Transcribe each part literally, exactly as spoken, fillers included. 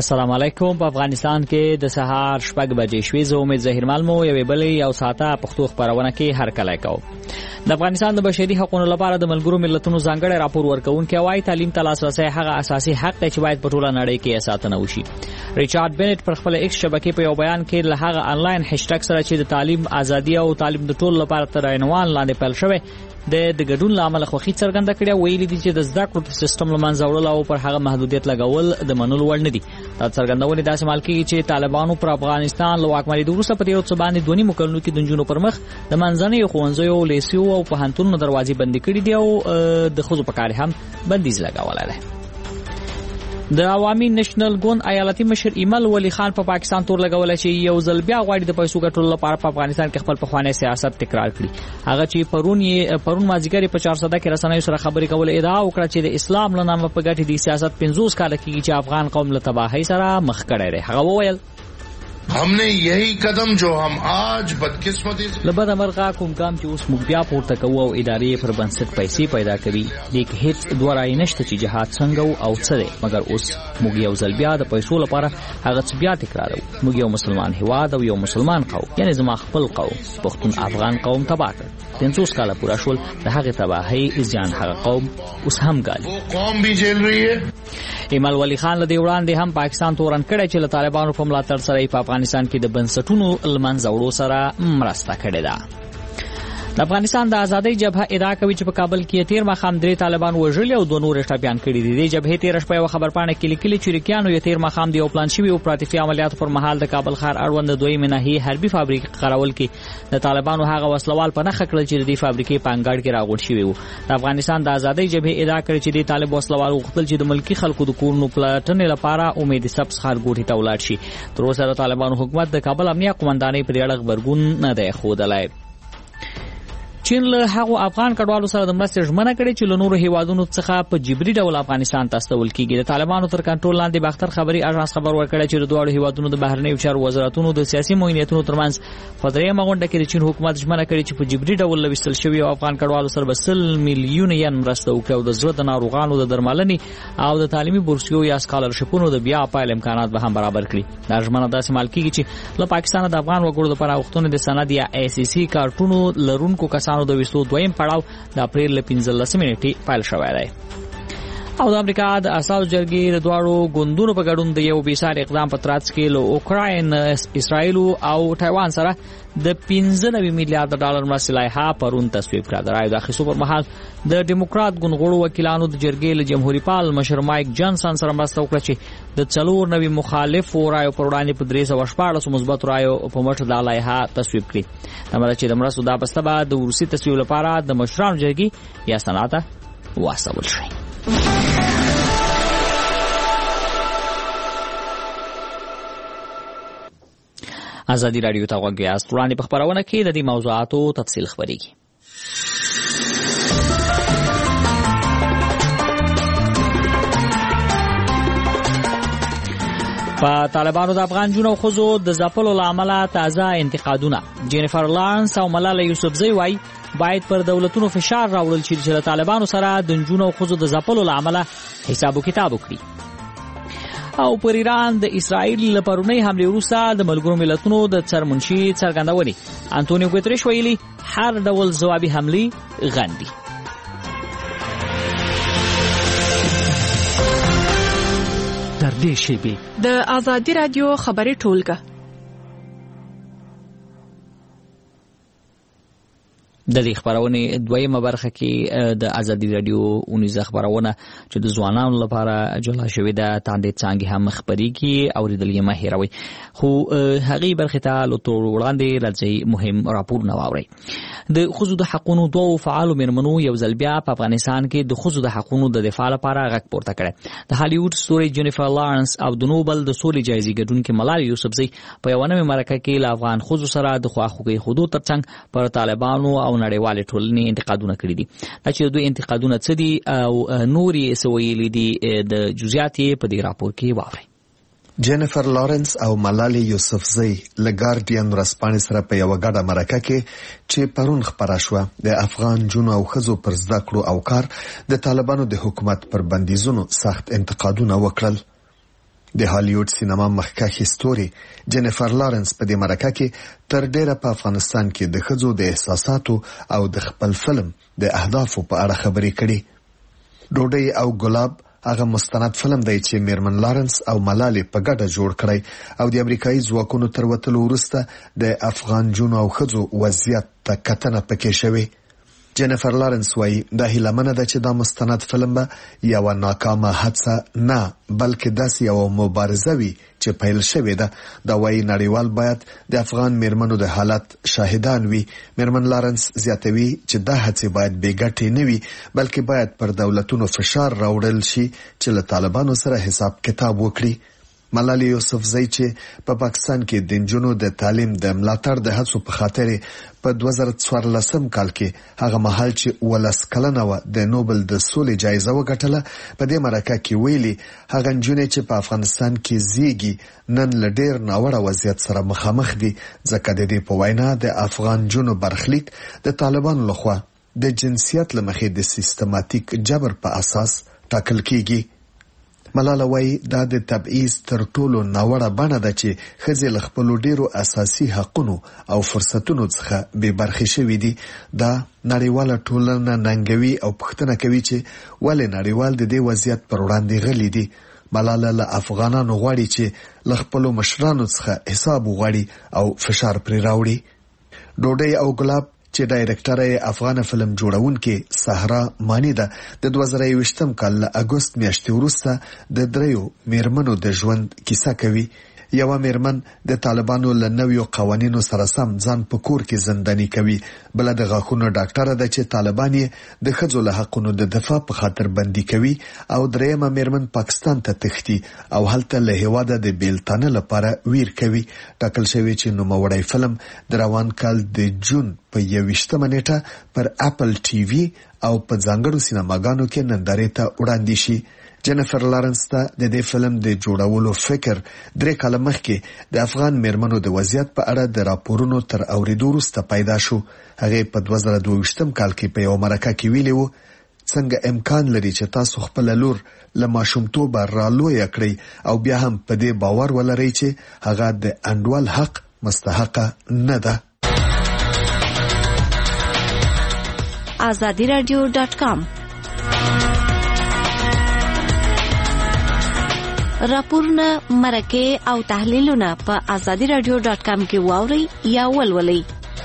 السلام علیکم. په افغانستان کې د سهار شپږ بجې شوې. زه امید ظهیرمل مو یوې بلې یو ساعته پښتو خبرونه کې هر کله کوم. د افغانستان د بشري حقوقو لپاره د ملګرو ملتونو ځانګړی راپور ورکوونکی وايي تعلیم ته لاسرسی هغه اساسي حق دی چې باید په ټوله نړۍ کې ساتنه وشي. ریچارډ بنټ پر خپل ایکس شبکې په یو بیان کې له هغه آنلاین هشټګ سره چې د تعلیم ازادي او تعلیم د ټولو لپاره تر عنوان لاندې پیل شوی د د ګډون لامل خوخي څرګنده کړې ویلي دي چې د زده کړو سیستم لمنځه وړل او پر هغه محدودیت لګول د منلو وړ نه دي. دا څرګندونه داسې مال کې چې طالبانو پر افغانستان له واکمنۍ وروسته په تیر څه باندې دونی مکلنو کې د جنونو پر مخ د منځنۍ ښوونځیو لیسیو او پوهنتونونو دروازې بندې کړې دي او د خزو په کار هم بندیز لګولای دی. د عوامي نېشنل ګوند ایالتي مشر ایمل ولی خان په پا پاکستان تور لګول چې یو ځل بیا غواړي د پیسو ګټلو لپاره په افغانستان کې خپل پخوانی سیاست تکرار کړي. هغه چې پرون یې پرون مازیګر په چهارصد کې رسنیو سره خبرې کول ادعا وکړه چې د اسلام له نامه په ګټې د سیاست پنځوس کال کې چې افغان قوم له تباہی سره مخ کړی دی. هغه وویل हमने यही कदम जो हम आज बदकिस्मती لبد امرغه کوم کام چې اوس موږ بیا پورته کوو او ادارې پر بنسټ پیسې پیدا کوي د هیڅ دوه رای نشته چې جهاد څنګه او څه دی، مګر اوس موږ یو ځل بیا د پیسو لپاره هغه څه بیا تکرارو. موږ یو مسلمان هیواد او یو مسلمان قوم، یعنی زما خپل قوم پښتون افغان قوم تباه کړ. پنځوس کاله پورا شول د هغه تباہی ځان هغه قوم اوس هم ګالي. قوم به جیل رہی ہے. ایمل ولی خان له دی وړاندې هم پاکستان تورن کړی چې له طالبانو په ملاتړ سره په افغانستان کې د بنسټونو لمنځه وړو سره مرسته کړې ده. د افغانستان د ازادۍ جبهه ادعا کوي چې په کابل کې تیر مخام درې طالبان وژلي او دوه نور ټپيان کړي دي. د جبهې تیر شپه یو خبرپاڼه کې لیکلي چې ریکیانو یې تیر مخام دی او پلان شوی اپراتیفي عملیاتو پر مهال د کابل ښار اړوند دویمه ناحیه حربي فابریکې قراول کې د طالبانو هغه وسلوال په نخښه کړل چې د دې فابریکې په انګړ کې راغونډ شوی وو. د افغانستان د ازادۍ جبهې ادعا کړې چې د طالب وسلوال غوښتل چې د ملکی خلکو د کورونو پلاتنې لپاره امید سبز ښارګوټي ته ولاړ شي. تر اوسه د طالبانو حکومت د کابل امنیه قومندانۍ پر اړه خبرګون نه دی ښودلی. چین له هغو افغان کډوالو سره د مرستې ژمنه کړې چې له نورو هیوادونو څخه په جبري ډول افغانستان ته استول کیږي. د طالبانو تر کنټرول لاندې باختر خبري اژانس خبر ورکړی چې د دواړو هیوادونو د بهرنیو چارو وزارتونو د سیاسي معاونیتونو ترمنځ په درېیمه غونډه کې د چین حکومت ژمنه کړې چې په جبري ډول لوستل شوی افغان کډوالو سره به سل میلیون ین مرسته وکړي او د زړه د ناروغانو د درملنې او د تعلیمي بورسیو یا سکالرشپونو د بیا پایل امکانات به هم برابر کړي. دا ژمنه داسې مال کیږي چې له پاکستان د افغان وګړو لپاره غوښتنې د سند یا ای سی سی کارتونو لرونکو کسانو د وستو دویم پړاو د اپریل له پنځلسمې نیټې پیل شوی دی. او د امریکا د اساسو جرګې د دواړو ګوندونو په ګډون د یو بیسار اقدام په ترڅ کې له اوکراین، اسرائیل او تایوان سره د پنځه نوي میلیارډ ډالر مرستې لایحه پرون تصویب کړه. د رایو د اخیستو پر مهال د ډیموکرات ګوند غړو وکیلانو د جرګې له جمهوریت پال مشر مایک جانسن سره مرسته وکړه چې د څلور نوي مخالف رایو پر وړاندې په درې سوه شپاړس مثبت رایو په مټ د لایحه تصویب کړي. دا چې د مرستو دا بسته به د وروستي تصویب لپاره د مشرانو جرګې یا سنات ته واستول شي. ازادي رادیو ته غوږ یاست. وړاندې په خبرونه کې د دې موضوعاتو تفصیل خبرېږي. په طالبانو د افغان جنونو خزو د ځپلو لامل تازه انتقادونه. جینیفر لارنس او ملاله یوسفزۍ وایي باید پر دولتونو فشار راوړل شي چې د طالبانو سره د جنونو خزو د ځپلو لامل حساب و کتاب وکړي. او پر ایران د اسرائیل لپاره حمله وروسته د ملګرو ملتونو د سرمنشي څرګندونې انټونیو ګوتریش ویلي هر ډول ځوابي حمله غندي. در دې شیبې د ازادي رادیو خبري ټولګه د دې خبرونه دویمه برخه کې د ازادي رادیو اونیزه خبرونه چې د ځوانانو لپاره جوړه شوې ده تاندې څنګه هم خبريږي او د لیمه هیروي خو هغه برخه ته لوتور وړاندې راځي مهم راپور نه واوري. د خزو د حقوقو دوه فعال مرمنو یو ځل بیا په افغانستان کې د خزو د حقوقو د دفاع لپاره غږ پورته کړ. د هالیوډ ستوري جینیفر لارنس او د نوبل د سولې جایزې ګټونکې ملاله یوسفزۍ په یو نوې مرکه کې له افغان خزو سره د خواخوږي حدود ترڅنګ پر طالبانو او نړیوال ټولنې انتقادونه کړي دي. چې دوی انتقادونه څه دي او نوري سویلي دي د جزئیات په دې راپور کې واوري. جینیفر لارنس او ملاله یوسفزۍ له ګارډین ورځپاڼې سره په یو غاډه مرکه کې چې پرون خبره شوه د افغان جنونو او ښځو پر زده کړو او کار د طالبانو د حکومت پر بندیزونو سخت انتقادونه وکړل. د هالیوډ سینما مخکښ ستوري جنیفر لارنس په دې مرکه کې تر ډیره په افغانستان کې د ښځو د احساساتو او د خپل فلم د اهدافو په اړه خبرې کړي. ډوډۍ او ګلاب هغه مستند فلم دی چې میرمن لارنس او ملالې په ګډه جوړ کړی او د امریکایي ځواکونو تر وتلو وروسته د افغان جنو او ښځو وضعیت ته کتنه پکې شوې. جنیفر لارنس وایي دا هیله منه ده چې دا مستند فلم به یو ناکامه هڅه نه بلکې داسې یو مبارزه وي چې پیل شوې ده. دا وایي نړیوال باید د افغان میرمنو د حالت شاهدان وي. میرمن لارنس زیاتوي چې دا هڅې باید بې ګټې نه وي بلکې باید پر دولتونو فشار راوړل شي چې له طالبانو سره حساب کتاب وکړي. ملالۍ یوسفزۍ چې په پاکستان کې د نجونو د تعلیم د ملاتړ د هڅو په خاطر په دوه زره څوارلسم کال کې هغه مهال چې ولس کلنه و د نوبل د سولې جایزه وګټله په دې مرکه کې ویلي هغه نجونې چې په افغانستان کې زیږي نن له ډېر ناوړه وضعیت سره مخامخ دي ځکه د دې په وینا د افغان جنو برخلیک د طالبانو لخوا د جنسیت له مخې د سیستماتیک جبر په اساس ټاکل کیږي. ملاله وایي دا د تبعیض تر ټولو ناوړه بڼه ده چې ښځې له خپلو ډیرو اساسي حقونو او فرصتونو څخه بې برخې شوي دي. دا نړیواله ټولنه ننګوي او پوښتنه کوي چې ولې نړیوال د دې وضعیت پر وړاندې غلي دي. ملاله له افغانانو غواړي چې له خپلو مشرانو څخه حساب وغواړي او فشار پرې راوړي. ډوډۍ او ګلاب چې ډایرکټر یې افغان فلم جوړونکې صحرا مانی ده د دوه زره یوویشتم کال له اګوست میاشتې وروسته د دریو میرمنو د ژوند کیسه کوي. یوه میرمن د طالبانو له نویو قوانینو سره سم ځان په کور کې زنداني کوي. بله د غاښونو ډاکټره ده چې طالبان یې د ښځو له حقونو د دفاع په خاطر بندي کوي. او دریمه میرمن پاکستان ته تښتي او هلته له هیواده د بیلتانه لپاره ویر کوي. ټاکل شوی چې نوموړی فلم د روان کال د جون په یوویشتمه نیټه پر اپل ټي وي او په ځانګړو سینماګانو کې نندارې ته وړاندې شي. جنیفر لارنس ته د دې فلم د جوړولو فکر درې کاله مخکې د افغان میرمنو د وضعیت په اړه د راپورونو تر اوریدو وروسته پیدا شو. هغې په دوه زره دوه ویشتم کال کې په یو مرکه کې ویلي وو څنګه امکان لري چې تاسو خپل لور له ماشومتوبه رالویه کړئ او بیا هم په دې باور ولرئ چې هغه د انډول حق مستحقه نه ده. آزادی رادیو ډاټ کام راپورونه مرکه او تحلیلونه په آزادی رادیو ډاټ کام کې واوري یا ولولئ.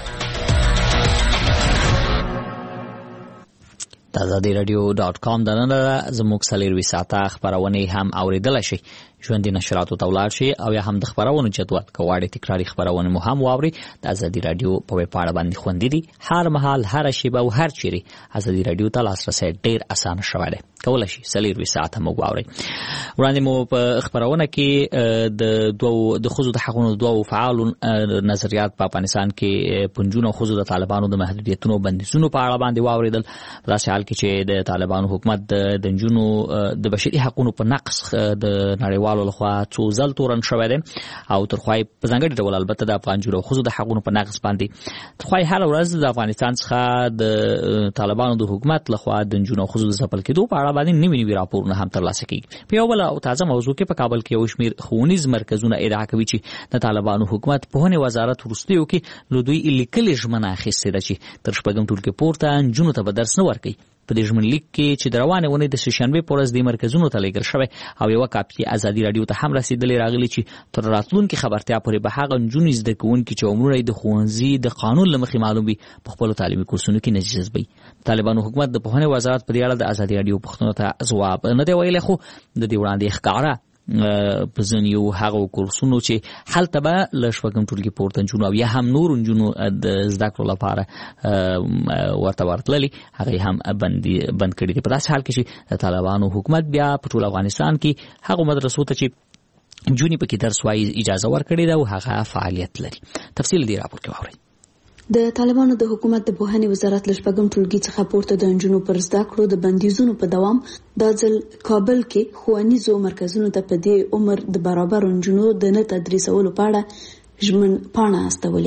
د آزادی رادیو ډاټ کام دننه زموږ څلوروي ساعته خبرونه هم اوریدل شي. ژوندۍ نشراتو ته ولاړ شي او یا هم د خبرونو جدول کوواړي تکراری خبرونه مو هم واوري. د آزادی رادیو په ویب پاڼه باندې خوندې دي. هر مهال هر شیبه او هر چیرې آزادی رادیو ته لاسرسي ډیر اسانه شوی دی. کولای شي څلوروي ساعته مو واوري. وړاندې مو په خبرونه کې د دوه د خصوصي د حقوقو دوه فعال نظریات په افغانستان کې پنځونه خصوصي د طالبانو د محدودیتونو بندیزونو په اړه باندې واوریدل. په داسې حال کې چې د طالبانو حکومت د جنونو د بشري حقوقو په نقض د نړیوال لخوا څو ځل تورن شوی دی او ترخوای په ځانګړي ډول البته د افغان جوړو خصوصي د حقوقو په نقض باندې ترخوای هر ورځ د افغانستان څخه د طالبانو د حکومت لخوا د جنونو خصوصي ځپل کېدو په اړه باندې نوي نوي راپورونه هم ترلاسه کیږي. په یو بل او تازه موضوع کې په کابل کې یو شمېر ښوونیز مرکزونه ادعا کوي چې د طالبانو حکومت په هني وزارت وروستیو کې له دوی لیکلي ژمنه اخیستې ده چې تر شپږم ټولګي پورته نجونو ته به درس نه ورکوي. په دې ژمنلیک کې چې د روانې ونې د سهشنبې په ورځ د مرکزونو ته لیږل شوی او یوه کاپي ازادي رادیو ته هم رسېدلې راغلي چې تر راتلونکي خبرتیا پورې به هغه نجونې زده کوونکي چې عمرونه یې د ښوونځي د قانون له مخې معلوم وي په خپلو تعلیمي کورسونو کې نه جذبوي. طالبانو حکومت د پوهنې وزارت په دې اړه د ازادي رادیو پوښتنو ته ځواب نه دی ویلی، خو د دې وړاندې ښکاره په ځینو هغو کورسونو چې هلته به له شپږم ټولګي پورته نجونو او یا هم نورو نجونو د زده کړو لپاره ورته ورتللي هغې هم بند کړي دي. په داسې حال کې چې د طالبانو حکومت بیا په ټول افغانستان کې هغو مدرسو ته چې نجونې پکې درس وایي اجازه ورکړې ده او هغه فعالیت لري. تفصیل دې راپور کې واورئ. د طالبانو د حکومت د پوهنې وزارت له شپږم ټولګي څخه پورته د نجونو پر زده کړو د بندیزونو په دوام دا ځل کابل کې ښوونیزو مرکزونو ته په دې عمر د برابرو نجونو د نه تدریسولو په اړه ژمن پاڼه استولې ده.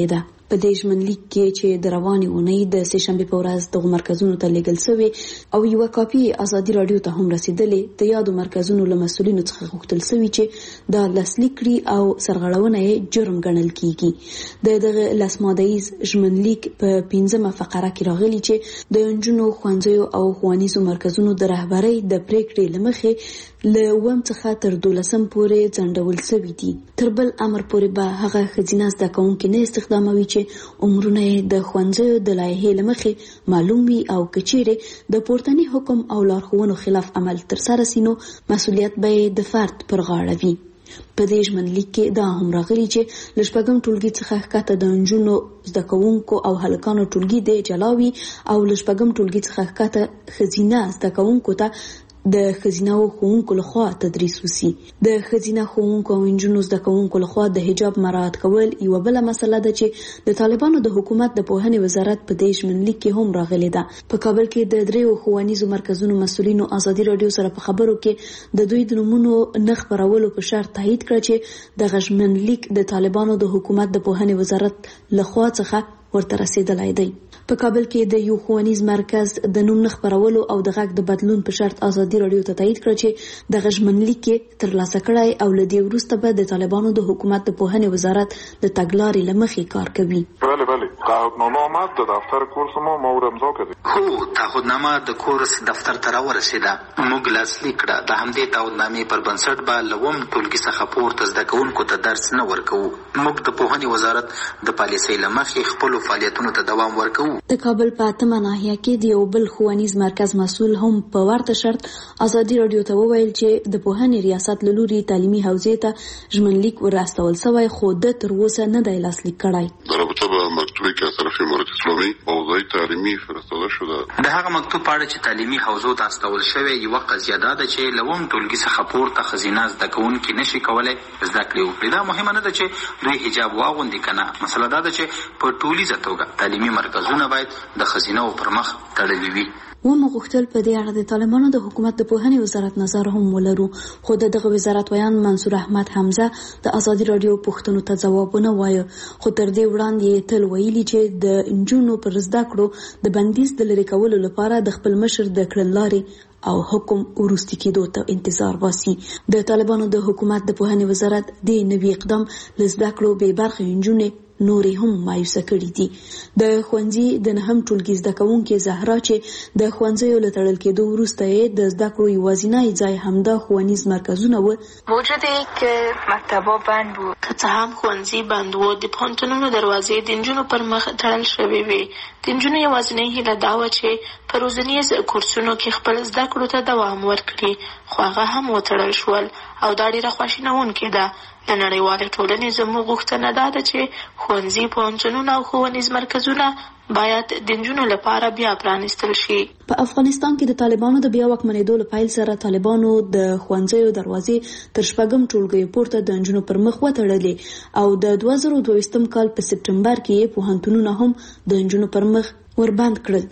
په دې ژمنلیک کې چې د روانې اونۍ د سه شنبه په ورځ دغه مرکزونو ته لیږل شوی او یو کاپي ازادي رادیو ته هم رسیدلې د یادو مرکزونو له مسؤلینو څخه غوښتل شوی چې د لاسلیک کړي او سرغړونه یې جرم ګڼل کیږي. د دغه لاسمادهیز ژمنلیک په پنځمه فقره کې راغلی چې د انجونو ښوونځیو او ښوونیزو مرکزونو د رهبرۍ د پریکړې لمخې له اووم څخه تر دولسم پورې ځنډول شوي دي. تر بل امر پورې به هغه ښځینه زده کوونکي نه استخداموي چې عمرونه یې د ښوونځیو د لایحې لمخې معلوم وي او که چیرې د پورتني حکم او لارښوونو خلاف عمل ترسره سي نو مسؤلیت به یې د فرد پر غاړه وي. په دې ژمنلیک کې دا هم راغلي چې له شپږم ټولګي څخه ښکته د نجونو زده کوونکو او هلکانو ټولګي د جلاوي او له شپږم ټولګي څخه ښکته ښځینه زده کوونکو ته د ښځینه ښوونکو لخوا تدریس وسی. د ښځینه ښوونکو او نجونو زده کوونکو لخوا د حجاب مراعات کول یو بل مسله ده چې د طالبانو د حکومت د پوهنې وزارت په دې ژمنلیک کې هم راغلي ده. په کابل کې د دریو ښوونیزو مرکزونو مسؤلینو ازادي رادیو سره په خبرو کې د دوی د نومونو نه خپرولو په شرط تایید کړ چې د ژمنلیک د طالبانو د حکومت د پوهنې وزارت لخوا څخه ورته رسیدلای دی. په کابل کې د یو ښوونیز مرکز د نوم نه خپرولو او د غږ د بدلون په شرط ازادي رادیو ته تایید کړ چې د ژمنلیک کې ترلاسه کړای او له دې وروسته به د طالبانو د حکومت د پوهنې وزارت د تګلارې لمخې کار کوي. بله بله تعهدنامه آمد د دفتر کورس ما ما امضا کړې. هو تعهدنامه د کورس دفتر ته راورسېده. موږ لاسلیک کړه. د همدې تعهدنامې پر بنسټ به لوم ټولګي څخه پورته زده کوونکو ته درس نه ورکوو. موږ د پوهنې وزارت د پالیسۍ لمخې خپلو فعالیتونو ته دوام ورکوو. د کابل په اتمه ناحیه کې د یو بل ښوونیز مرکز مسؤل هم په ورته شرط ازادي رادیو ته وویل چې د پوهنې ریاست له لوري تعلیمي حوزې ته ژمنلیک ورستول شوی خو د تر اوسه نه دی لاسلیک کړی. در رابطه با مکتوبی که از طرف امارت اسلامی حوزه تعلیمی فرستاده شده. د هغه مکتوب په اړه چې تعلیمي حوزو ته استول شوی یوه قضیه دا ده چې له اووم ټولګي څخه پورته ښځینه زده کوونکي نشي کولی زده کړې وکړي. دا مهمه نه ده چې دوی حجاب واغوندي که نه. مسله دا ده چې په ټولیزه توګه تعلیمي مرکزونه باید د ښځینه‌و پر مخ تړلي وي. ومو غوښتل په دې اړه د طالبانو د حکومت د پوهنې وزارت نظر هم ولرو خو د دغه وزارت ویان منصور احمد حمزه د ازادي رادیو پوښتنو ته ځوابونه وایي. خو تر دې وړاندې تل ویلي چې د انجونو پر زده کړو د بندیز د لرې کولو لپاره د خپل مشر د کړنلارې او حکم وروستي کېدو ته انتظار باسي. د طالبانو د حکومت د پوهنې وزارت د نوي اقدام لزده کړو به برخه انجونې نورې هم مایوسه کړي دي. د ښوونځي د نهم ټولګي زده کوونکې زهرا چې د ښوونځیو له تړل کېدو وروسته یې د زده کړو یوازینی ځای همدا ښوونیز مرکزونه و. موجود که مکتبا بند بود که څه هم ښوونځي بند و د پوهنتونونو دروازې د نجونو پر مخ تړل شوې وې. د نجونو یوازینۍ هیله دا وه چې په روزنیز کورسونو کې خپل زده کړو ته دوام ورکړي خو هغه هم وتړل شول او دا ډېره خواشینونکې ده. د نړیوالې ټولنې زموږ غوښتنه دا ده چې ښوونځي پوهنتونونه او ښوونیز مرکزونه باید د نجونو لپاره بیا پرانیستل شي. په افغانستان کې د طالبانو د بیا واکمنېدو له پیل سره طالبانو د ښوونځیو دروازې تر شپږم ټولګیو پورته د نجونو پر مخ وتړلې او د دوه زره دویشتم کال په سپټمبر کې پوهنتونونه هم د نجونو پر مخ وربند کړل.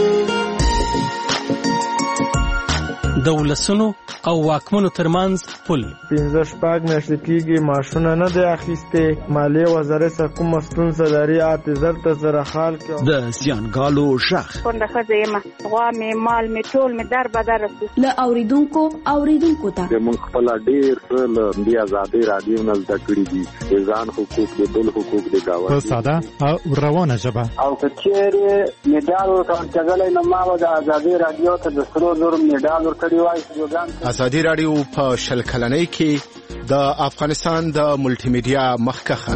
د ولسونو او واکمنو ترمنځ پل پنځه شپږ میاشتې کېږي معاشونه نه دی اخیستې. مالیې وزارت څخه کومه ستونزه لري اته زر ته زره خال کې د زیانګالو غږ کونډه ښځه یم غوا مې مال مې ټول مې در بدر رسي له اوریدونکو اوریدونکو ته موږ خپل ډېر څه له دې ازادۍ رادیو نه زده کړي دي. د ځان حقوق د بل حقوق د گاونډي په ساده او روانه ژبه او که چیرې میډال ورکړل نو ما د ازادۍ رادیو ته د سرو زرو میډال ورکړی وای. ازادي رادیو په شل کلنۍ کې د افغانستان د ملټي میډیا مخکخه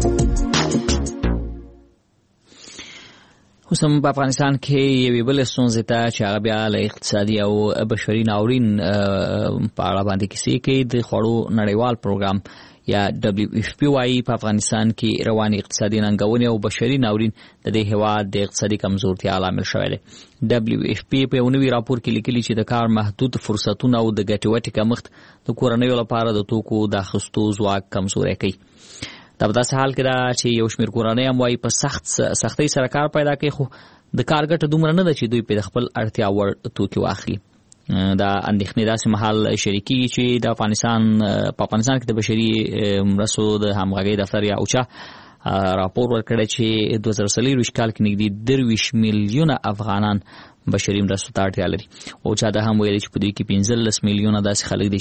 اوس هم په افغانستان کې یوې بلې ستونزې ته چې هغه بیا له اقتصادي او بشري ناورین په اړه باندې کیسې کوي. د خوړو نړیوال پروګرام یا دبلیو اف پی وايي په افغانستان کې رواني اقتصادي ننګونې او بشري ناورین د دې هېواد د اقتصادي کمزورتیا لامل شوی دی. دبلیو اف پی په یو نوي راپور کې لیکلي چې د کار محدود فرصتونه او د ګټې وټې کمښت د کورنیو لپاره د توکو د اخیستو ځواک کمزوری کوي. دا په داسې حال کې ده چې یو شمېر کورنۍ هم وایي په سخت سختۍ سره کار پیدا کوي خو د کار ګټه دومره نه ده چې دوی په خپل اړتیا وړ توکي واخلي. دا اندېښنې داسې مهال شریکېږي چې د افغانستان په افغانستان کې د بشري مرستو د همغږۍ دفتر یا اوچا راپور ورکړی چې دوه زره څلوېښت کال کې نږدې درویشت میلیونه افغانان بشري مرستو ته اړتیا لري او چا دا هم ویلي چې په دوی کې پنځلس میلیونه داسې خلک دي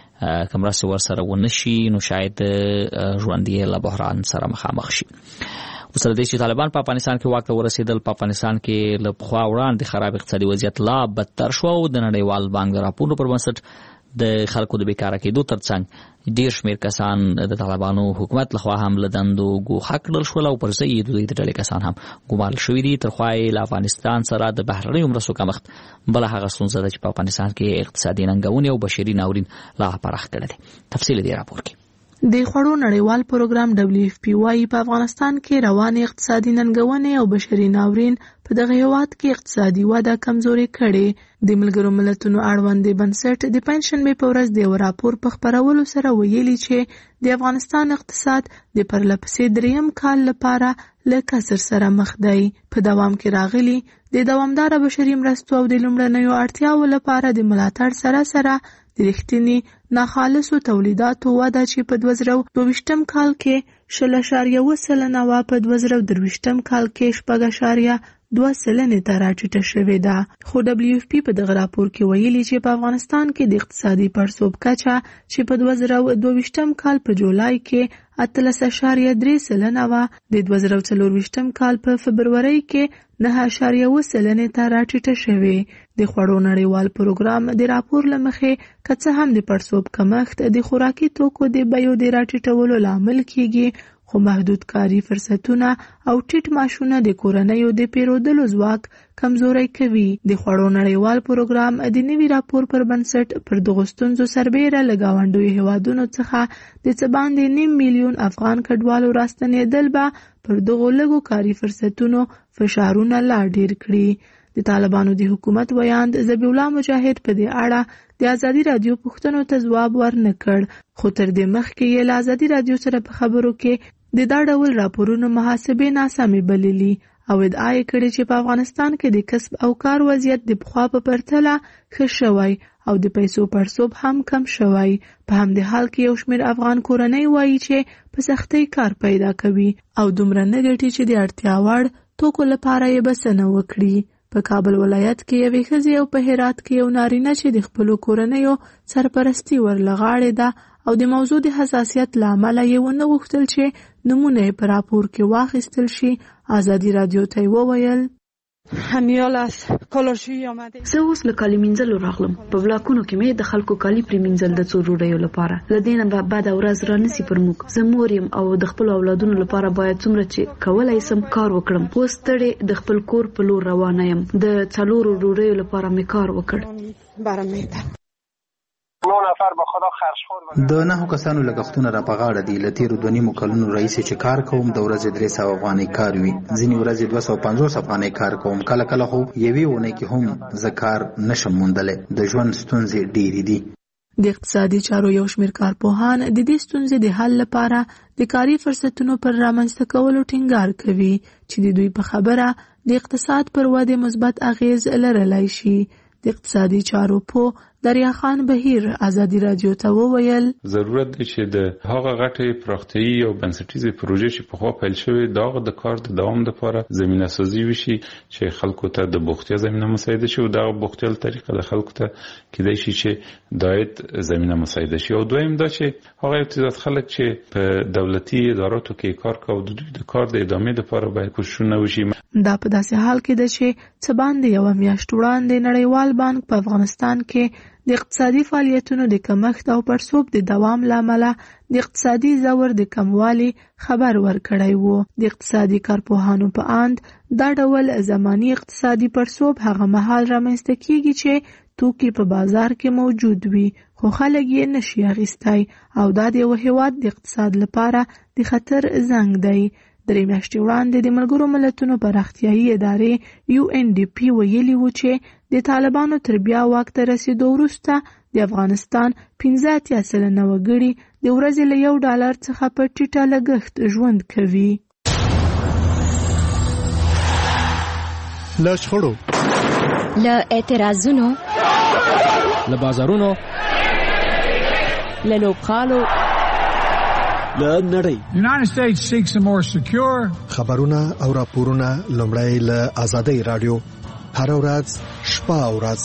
چې که مرستې ورسره ونه شي نو شاید ژوند یې له بحران سره مخامخ شي. اوس تر دې چې طالبان په افغانستان کې واک ته ورسېدل، په افغانستان کې له پخوا وړاندې خراب اقتصادي وضعیت لا بدتر شو او د نړیوال بانک د راپورونو پر بنسټ د خلکو د بیکاره کېدو ترڅنګ ډېر شمېر کسان د طالبانو حکومت لخوا هم له دندو ګوښه کړل شول او پر ځای یې د دوی د ډلې کسان هم ګمارل شوي دي. تر خوا یې له افغانستان سره د بهرنیو مرستو کمښت بله هغه ستونزه ده چې په افغانستان کې اقتصادي ننګونې او بشري ناورین لا پراخ کړی دی. تفصیل دې راپور کې د خوړو نړیوال پروګرام دبلیو اف پی وايي په افغانستان کې روان اقتصادي ننګونې او بشري ناورین په دغه هیواد کې اقتصادي وده کمزوري کړي. د ملګرو ملتونو اړوند بنسټ د پنځشنبه په ورځ د یو راپور په خپرولو سره ویلي چې د افغانستان اقتصاد د پرلپسې دریم کال لپاره له کسر سره مخ دی. په دوام کې راغلي د دوامداره بشري مرستو او د لومړنیو اړتیاو لپاره د ملاتړ سره سره د رښتینی ناخالصو تولیداتو وده چې په دوه زره دوهویشتم کال کې شل اعشاریه اووه سلنه وه، په دوه زره درویشتم کال کې شپږ اعشاریه دوه سلنې ته راټیټه شوې ده. خو دبلیو اف پی په دغه راپور کې ویلي چې په افغانستان کې د اقتصادي پړسوب کچه چې په دوه زره دوهویشتم کال په جولای کې اتلس اعشاریه درې سلنه وه، د دوه زره څلورویشتم کال په فبرورۍ کې نه اعشاریه اووه سلنې ته راټیټه شوې. د خوړو نړیوال پروګرام د راپور له مخې که څه هم د پړسوب کمښت د خوراکي توکو د بیو د راټیټولو لامل کیږي، خو محدود کاري فرصتونه او ټیټ معاشونه د کورنیو د پیرودلو ځواک کمزوری کوي. د خوړو نړیوال پروګرام د نوي راپور پر بنسټ پر دغو ستونزو سربیره له ګاونډیو هیوادونو څخه د څه باندې نیم میلیون افغان کډوالو راستنېدل به پر دغو لږو کاري فرصتونو فشارونه لا ډیر کړي. د طالبانو د حکومت ویاند ذبیح الله مجاهد په دې اړه د ازادي رادیو پوښتنو ته ځواب ورنه کړ، خو تر دې مخکې یې له ازادي رادیو سره په خبرو کې د دا ډول راپورونو محاسبې ناسمې بللي او ادعا یې کړې چې په افغانستان کې د کسب او کار وضعیت د پخوا په پرتله ښه شوی او د پیسو پړسوب هم کم شوی. په همدې حال کې یو شمېر افغان کورنۍ وایي چې په سختۍ کار پیدا کوي او دومره نه ګټي چې د اړتیا وړ توکو لپاره یې بسنه وکړي. په کابل ولایت کې یوې ښځې او په هرات کې یو نارینه چې د خپلو کورنیو سرپرستي ورلغاړې ده او د موضوع د حساسیت له امله یې ونه غوښتل چې نمونه یې په راپور کې واخیستل شي، ازادي رادیو ته یې وویل زه اوس له کالي مینځلو راغلم. په بلاکونو کې مې د خلکو کالي پرې مینځل د څو ډوډیو لپاره. له دې نه به بده ورځ رانسي پر موږ. زه مور یم او د خپلو اولادونو لپاره باید څومره چې کولی سم کار وکړم. اوس ستړې د خپل کور په لور روانه یم. د څلورو ډوډیو لپاره مې کار وکړ. نو نفر به خدا خرج خور د نه کسانو لګښتونه را پغاړه دي. له تیرو دوه نیمو کلونو راهیسې چې کار کوم د ورځې درې سوه افغانۍ کار وي، ځینې ورځې دوه سوه پنځوس افغانۍ کار کوم، کله کله خو یوې اونۍ کې هم زه کار نشم موندلی. د ژوند ستونزې ډېرې دي. د اقتصادي چارو یو شمېر کارپوهان د دې ستونزې د حل لپاره د کاري فرصتونو پر رامنځته کولو ټینګار کوي چې د دوی په خبره د اقتصاد پر ودې مثبت اغیز لرلی شي. د اقتصادي چارو په دریا خان بهیر ازادي رادیو ته وویل ضرورت دی چې د هغه غټې پراختیايي او بنسټیزې پروژې چې په خوا پیل شوې دغه د کار د دوام لپاره زمینه سازي وشي چې خلکو ته د بوختیا زمینه مساعده شي او دغه بوختیا طریقه د خلکو ته کېدای شي چې د عاید زمینه مساعده شي. او دویم دا چې هغه ابتدایي خلک چې په دولتي اداراتو کې کار کوي د دوی د کار د ادامې لپاره باید کوښښونه وشي. دا په داسې حال کې ده چې څه باندې یوه میاشت وړاندې نړیوال بانک په افغانستان کې د اقتصادي فعالیتونو د کمښت او پړسوب د دوام له امله د اقتصادي ځور د کموالي خبر ورکړی و. د اقتصادي کارپوهانو په اند دا ډول زماني اقتصادي پړسوب هغه مهال رامنځته کیږي چې توکي په بازار کې موجود وي خو خلک یې نشي اخیستی او دا د یو هیواد د اقتصاد لپاره د خطر زنګ دی. درې میاشتې وړاندې د ملګرو ملتونو پراختیایي ادارې یو ان ډي پی ویلي و چې د طالبانو تر بیا واک ته رسېدو وروسته د افغانستان پنځه اتیا سلنه وګړي د ورځې له یو ډالر څخه په ټیټه لګښت ژوند کوي. له شخړو، له اعتراضونو، له بازارونو، له لوبغالو له نړۍ. خبرونه او راپورونه لومړی له آزادۍ رادیو هر ورځ شپه او ورځ.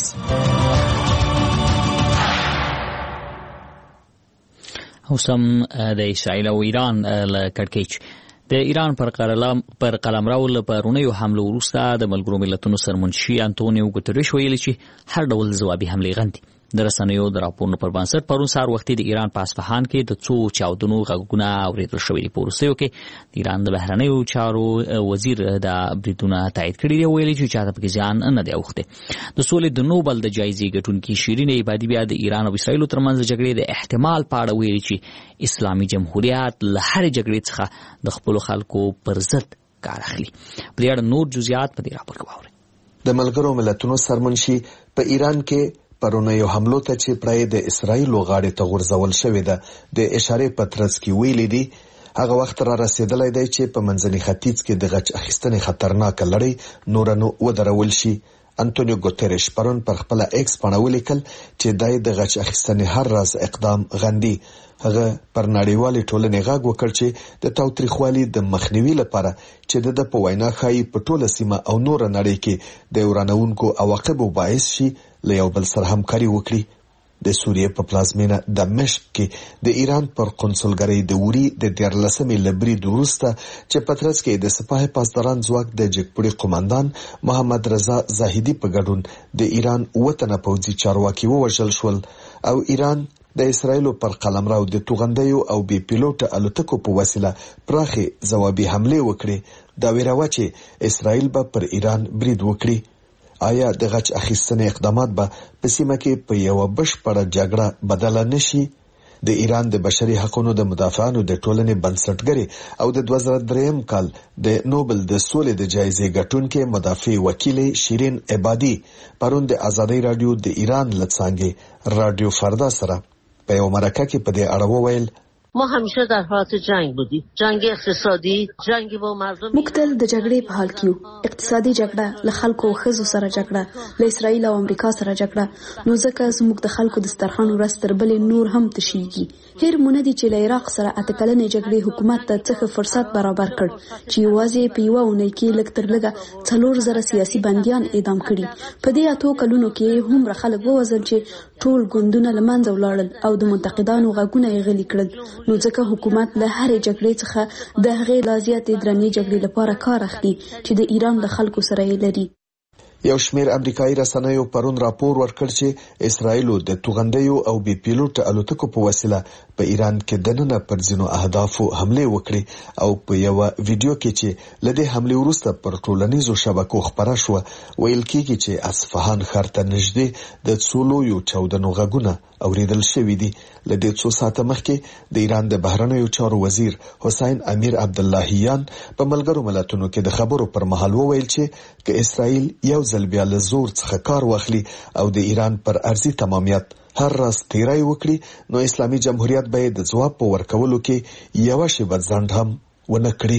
اوسم د اسرائیل او ایران له کړکېچ د ایران پر قلم پر قلمرو له پرونیو حملو وروسته د ملګرو ملتونو سرمنشي انټونیو ګوتریش ویلي چې هر ډول ځوابي حملې غندي. د رسنیو د راپورونو پر بنسټ پرون سهار وختي د ایران په اصفهان کې د څو چاودنو غږونه اورېدل شوي دي. په وروستیو کې د ایران د بهرنیو چارو وزیر دا بریدونه تایید کړي دي، ویلي چې چاته پکې زیان نه دی اوښتی. د سولې د نوبل د جایزې ګټونکي شیرین عبادي بیا د ایران او اسرائیلو ترمنځ د جګړې د احتمال په اړه ویلي چې اسلامي جمهوریت له هرې جګړې څخه د خپلو خلکو پر ضد کار اخلي. په دې اړه نور جزئیات په دې راپور کې واورئ. د ملګرو ملتونو سرمنشي په ایران کې پرونیو حملو ته چې پرای د اسرائیلو غاړې ته غورځول شوې ده د اشارې په ترڅ کې ویلي دي هغه وخت را رسیدلی دی چې په منځني ختیځ کې د غچ اخیستنې خطرناکه لړۍ نور نو ودرول شي. انټونیو ګوتریش پرون پر خپل ایکس باندې ولیکل چې دای د غچ اخیستنې هر راز اقدام غندي. هغه پر نړیوالې ټولنې غږ وکړ چې د تاوتریخوالي د مخنیوي لپاره چې د په وینا ښایي په ټوله سیمه او نور نړۍ کې د ورانونکو عواقبو باعث شي له یو بل سره همکاري وکړي. د سوریې په پلازمینه دمشق کې د ایران پر قونسلګرۍ د وری د دیارلسمې لبري وروسته چې په ترڅ کې د سپاه پاسداران ځواک د جګپړي قوماندان محمد رضا زاهدي په ګډون د ایران وطنه پوځي چارواکي ووژل شول او ایران د اسرائیلو پر قلمرو د توغندیو او بي پیلوټ الوتکو په وسیله پراخي ځوابي حمله وکړي. دا ویراوه چې اسرائیل به پر ایران برید وکړي. آیا د غچ اخیستنې اقدامات به په سیمه کې په یو بشپړه جګړه بدله نشي؟ د ایران د بشري حقوقو د مدافعانو د ټولنې بنسټګري او د دوه زره دریم کال د نوبل د سولې د جایزې ګټونکې مدافع وکیل شیرین عبادي پرون د آزادۍ رادیو د ایران لڅانګي رادیو فردا سره په یو مرکه کې په دې اړه وویل ما همیشه در حالت جنگ بودیم، جنگ اقتصادی، جنگ با مردم. موږ تل د جګړې په حال کې یو. اقتصادي جګړه، له خلکو او ښځو سره جګړه، له اسرائیل او امریکا سره جګړه. نو ځکه زموږ د خلکو د سترخوان ورځ تر بلې نور هم تشیږي. هیر مونږ دي چې له عراق سره اته کلنې جګړې حکومت ته څه فرصت برابر کړ چې یوازې په یو اونۍ کې لږ تر لږه څلور زره سیاسي بنديان اعدام کړي. په دې اتو کلونو کې هم خلک ووزل چې ټول ګوندونه له منځه ولاړل او د منتقدانو غږونه یې غلي کړل. نو ځکه حکومت له هرې جګړې څخه د هغې لا زیاتې درنې جګړې لپاره کار اخلي چې د ایران د خلکو سره یې لري. یو شمیر امریکایي رسنیو پرون راپور ورکړ چې اسرائیلو د توغندیو او بي پیلوټ الوتکو په وسیله په ایران کې دننه پر ځینو اهدافو حمله وکړي او په یو ویډیو کې چې لدې حمله وروسته پر ټولنیزو شبکو خبره شو ویل کېږي چې اصفهان ښار ته نږدې د څولو یو چاودنو غږونه اوریدل شوې دي. لدې څو ساعته مخکې د ایران د بهرنیو چارو وزیر حسین امیر عبداللهیان په ملګرو ملتونو کې د خبرو پر مهال وویل چې که اسرائیل یو ځل بیا له زور څخه کار واخلي او د ایران پر ارضي تمامیت هر راز تیرای وکړي نو اسلامي جمهوریت به د ځواب په ورکولو کې یو شیبه ځنډ هم ونه کړي.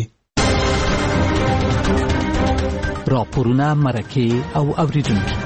راپورونه مرکه او اوریدونکي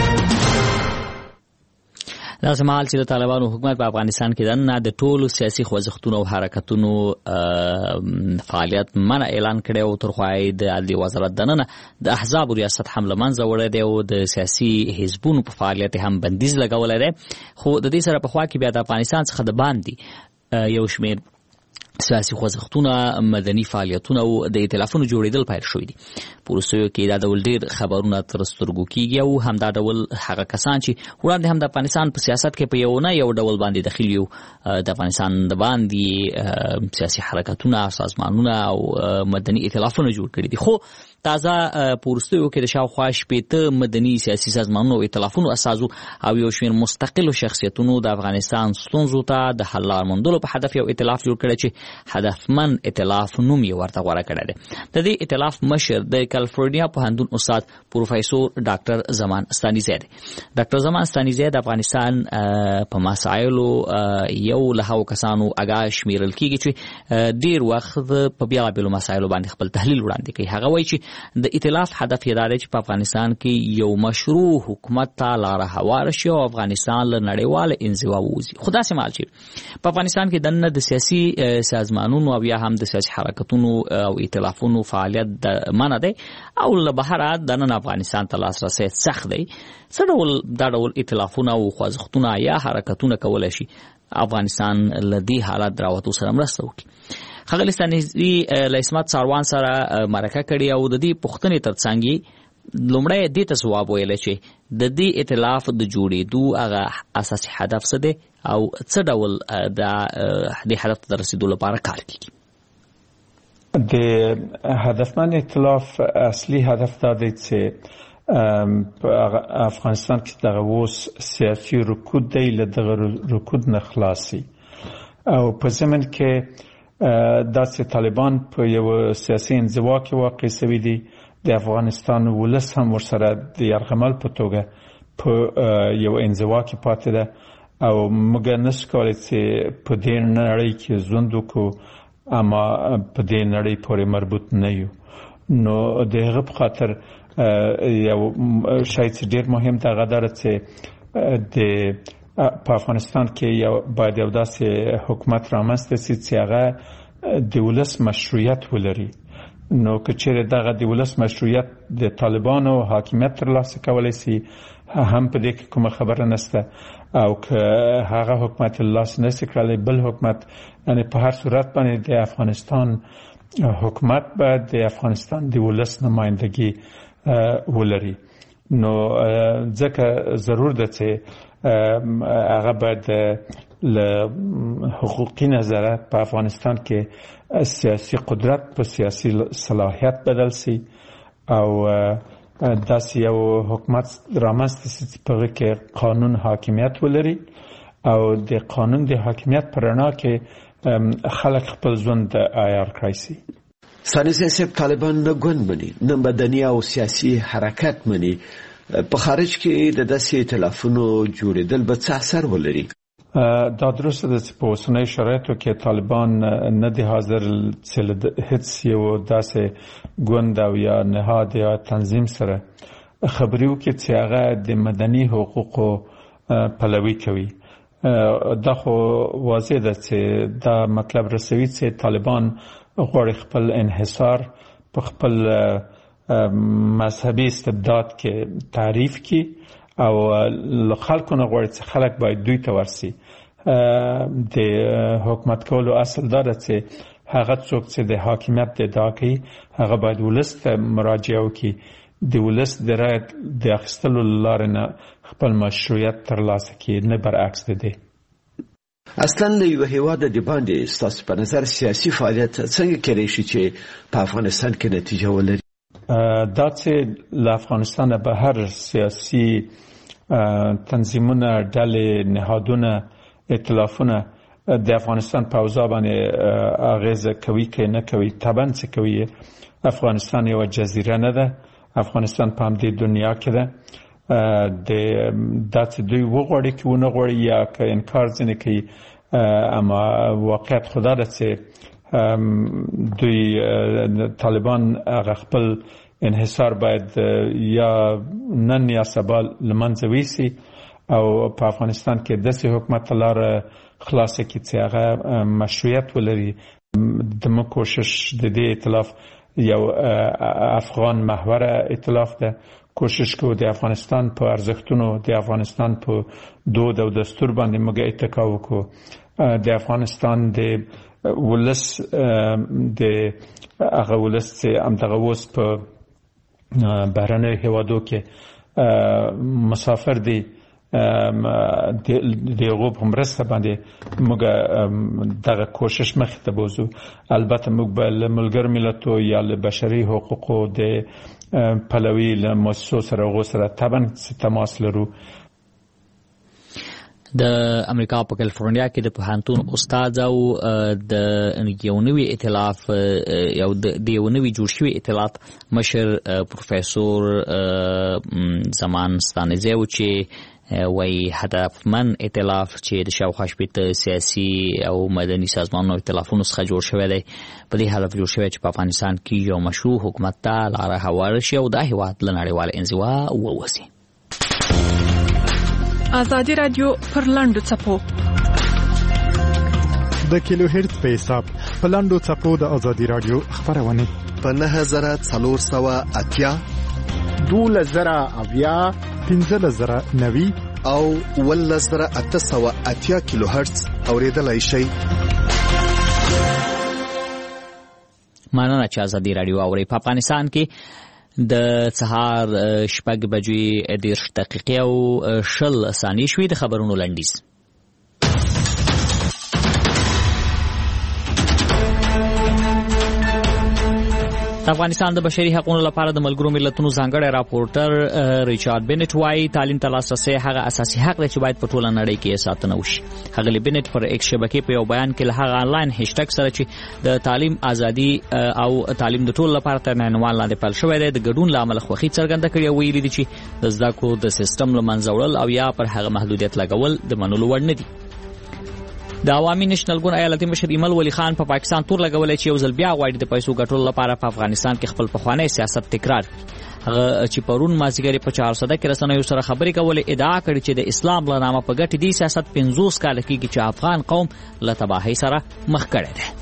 دا سمال چې د طالبانو حکومت په افغانستان کې دنه د ټولو سیاسي خوځښتونو او حرکتونو فعالیت منع اعلان کړی او تر خوای د عدلي وزارت دنه د احزاب ریاست هم لمنځه وړی دی او د سیاسي حزبونو په فعالیت هم بندیز لګولای دی. خو د دې سره په خوا کې بیا د افغانستان څخه د باندې یو شمیر سیاسي خوځښتونه مدني فعالیتونه او د ائتلافونو جوړېدل پیل شوي دي. په وروستیو کې دا ډول ډېر خبرونه تر سترګو کېږي او همدا ډول هغه کسان چې وړاندې هم د افغانستان په سیاست کې په یو نه یو ډول باندې دخیل یو د افغانستان د باندې سیاسي حرکتونه سازمانونه او مدني ائتلافونه جوړ کړي دي. خو تازه پورستیو کې د شاوخوا شپېته مدني سیاسي سازمانونو او ائتلافونو اساسو او یو شمېر مستقلو شخصیتونو د افغانستان ستونزو ته د حل لار موندلو په هدف یو ائتلاف جوړ کړی چې هدفمن ائتلاف نوم یې ورته غوره کړی دی. د دې ائتلاف مشر د کالیفورنیا پوهنتون استاد پروفیسور ډاکټر زمان ستانیزی دی. ډاکټر زمان ستانیزی د افغانستان په مسایلو یو له هغو کسانو اګاه شمیرل کېږي چې ډېر وخت په بېلابېلو مسایلو باندې خپل تحلیل وړاندې کوي. هغه وایي چې د ائتلاف هدف یې دا دی چې په افغانستان کې یو مشروع حکومت ته لاره هواره شي او افغانستان له نړیواله انزوا ووځي. خو داسې مهال چې په افغانستان کې دننه د سیاسي سازمانونو او یا هم د سیاسي حرکتونو او ائتلافونو فعالیت د منع دی او له بهره د نن افغانستان ته لاسرسی سخت دی. څه ډول دا ډول ائتلافونه او خوځښتونه یا حرکتونه کولی شي افغانستان له دې حالت راوتو سره مرسته وکړي؟ ښاغلي ستانکزي له عصمت ساروان سره مرکه کړې او د دې پوښتنې تر څنګ یې لومړی دې ته ځواب ویلی چې د دې ائتلاف د جوړېدو هغه اساسي هدف څه دی او څه ډول د دې هدف ته د رسېدو لپاره کار کیږي؟ د هدفمند ائتلاف اصلي هدف دا دی چې په افغانستان کې دغه اوس سیاسي رکود دی له دغه رکود نه خلاصي او په ضمن کې داسې طالبان په یو سیاسي انزوا کې واقع سوي دي. د افغانستان ولس هم ورسره د یرغمل په توګه په یو انزوا کې پاتې ده او موږ نشو کولی چې په دې نړۍ کې ژوند وکړو اما په دې نړۍ پورې مربوط نه یو. نو د هغه په خاطر یو شی چې ډېر مهم ده هغه دا چې د په افغانستان کې یو باید یو داسې حکومت رامنځته شي چې هغه د ولس مشروعیت ولري. نو که چیرې دغه د ولس مشروعیت د طالبانو حاکمیت ترلاسه کولی شي هم په دې کې کومه خبره نشته او که هغه حکومت ترلاسه نشي کړلی بل حکومت یعنی په هر صورت باندې د افغانستان حکومت باید د افغانستان د ولس نمایندګي ولري. نو ځکه ضرور ده چې هغه باید له حقوقي نظره په افغانستان کې سیاسي قدرت په سیاسي صلاحیت بدل شي او داسې یو حکومت رامنځته شي چې په هغه کې قانون حاکمیت ولري او د قانون د حاکمیت په رڼا کې خلک خپل ژوند عیار کړی شي. ثاني صاحب طالبان نه ګوند مني نه مدني او سیاسي حرکت مني. په خارج کې د داسې ائتلافونو جوړېدل به څه اثر ولري؟ دا درسته ده چې په اوسنیو شرایطو کې طالبان نه دي حاضر چې له هیڅ یو داسې ګوند او یا نهاد یا تنظیم سره خبرې وکړي چې هغه د مدني حقوقو پلوي کوي. دا خو واضح ده چې دا مطلب رسوي چې طالبان غواړي خپل انحصار په خپل مذهبي استبداد کې تعریف کړي او خلکو نه غواړي چې خلک باید دوی ته ورسي. د حکومت کولو اصل دا ده چې هغه څوک چې د حاکمیت ادعا کوي هغه باید ولس ته مراجعه وکړي، د ولس د رایې د اخیستلو له لارې نه خپل مشروعیت ترلاسه کړي، نه برعکس د دې. اصلا له یو هیواده د باندې ستاسو په نظر سیاسي فعالیت څنګه کېدای شي چې په افغانستان کې نتیجه ولري؟ دا چې له افغانستانه بهر سیاسي تنظیمونه، ډلې، نهادونه، ائتلافونه د افغانستان په اوضاع باندې اغیزه کوي که نه کوي؟ طبعا چې کوي. افغانستان یوه جزیره نه ده، افغانستان په همدې دنیا کې ده. د دا چې دوی وغواړي که ونه غواړي یا که انکار ځینې کوي، اما واقعیت خو دا ده چې دوی طالبان هغه خپل انحصار باید یا نن یا سبا له منځه ویسي او په افغانستان کې داسې حکومت ته لاره خلاصه کړي چې هغه مشروعیت ولري. زموږ کوشش د دې ائتلاف یو افغان محوره ائتلاف ده. کوشش کوو د افغانستان په ارزښتونو، د افغانستان په دود او دستور باندې موږ اتکا وکړو. د افغانستان د ولس د هغه ولس چې همدغه اوس په بهرنیو هیوادو کې مسافر دي، د هغو په مرسته باندې موږ دغه کوشش مخې ته بوځو. البته موږ به له ملګرو ملتو یا له بشري حقوقو د پلوي له مؤسسو سره هغو سره طبعا تماس لرو. د امریکا په کالیفورنیا کې د پوهنتون استاد او د یو نوي ائتلاف یو د یو نوي جوړ شوي ائتلاف مشر پروفیسور زمان ستانکزی و چې وایي هدفمند ائتلاف چې د شاوخوا شپېته سیاسي او مدني سازمانونو ائتلافونو څخه جوړ شوی دی، په دې هدف جوړ شوی چې په افغانستان کې یو مشروع حکومت ته لاره هواره شي او دا هېواد له نړیواله انزوا ووځي. ازادي رادیو پر لنډو څپو د کیلو هرتز په حساب په لاندو څپو د ازادي رادیو خبرونه په نهه زره څلور سوه اتیا دوله زره اویا پنځه زره نوي او ول زره اته سوه اتیا کیلو هرتز اوریدلای شئ. مانه چې ازادي رادیو اوري په افغانستان کې د سهار شپږ بجې دېرش دقیقې او شل ثانیې شوې. د خبرونو لنډیز. افغانستان د بشري حقوقو لپاره د ملګرو ملتونو ځانګړی راپورټر ریچارډ بینټ وايي تعلیم ته لاسرسی هغه اساسي حق دی چې باید په ټوله نړۍ کې ساتنه وشي. ښاغلي بینټ پر ایکس شبکې په یو بیان کې له هغه آنلاین هشټګ سره چې د تعلیم ازادي او تعلیم د ټولو لپاره تر عنوان لاندې پیل شوی دی د ګډون له امله خوښي څرګنده کړې او ویلي دي چې د زده کړو د سیستم له منځه وړل او یا پر هغه محدودیت لګول د منلو وړ نه دي. د عوامي نېشنل ګوند ایالتي مشر ایمل ولی خان په پا پاکستان تور لګولای چې یو ځل بیا غواړي د پیسو ګټلو لپاره په افغانستان کې خپل پخوانی سیاست تکرار کړي. هغه چې پرون مازیګر په چهار سده کې رسنیو سره خبرې کولې ادعا کړې چې د اسلام له نامه په ګټې دی سیاست پنځوس کال کېږي چې افغان قوم له تباهۍ سره مخ کړی دی.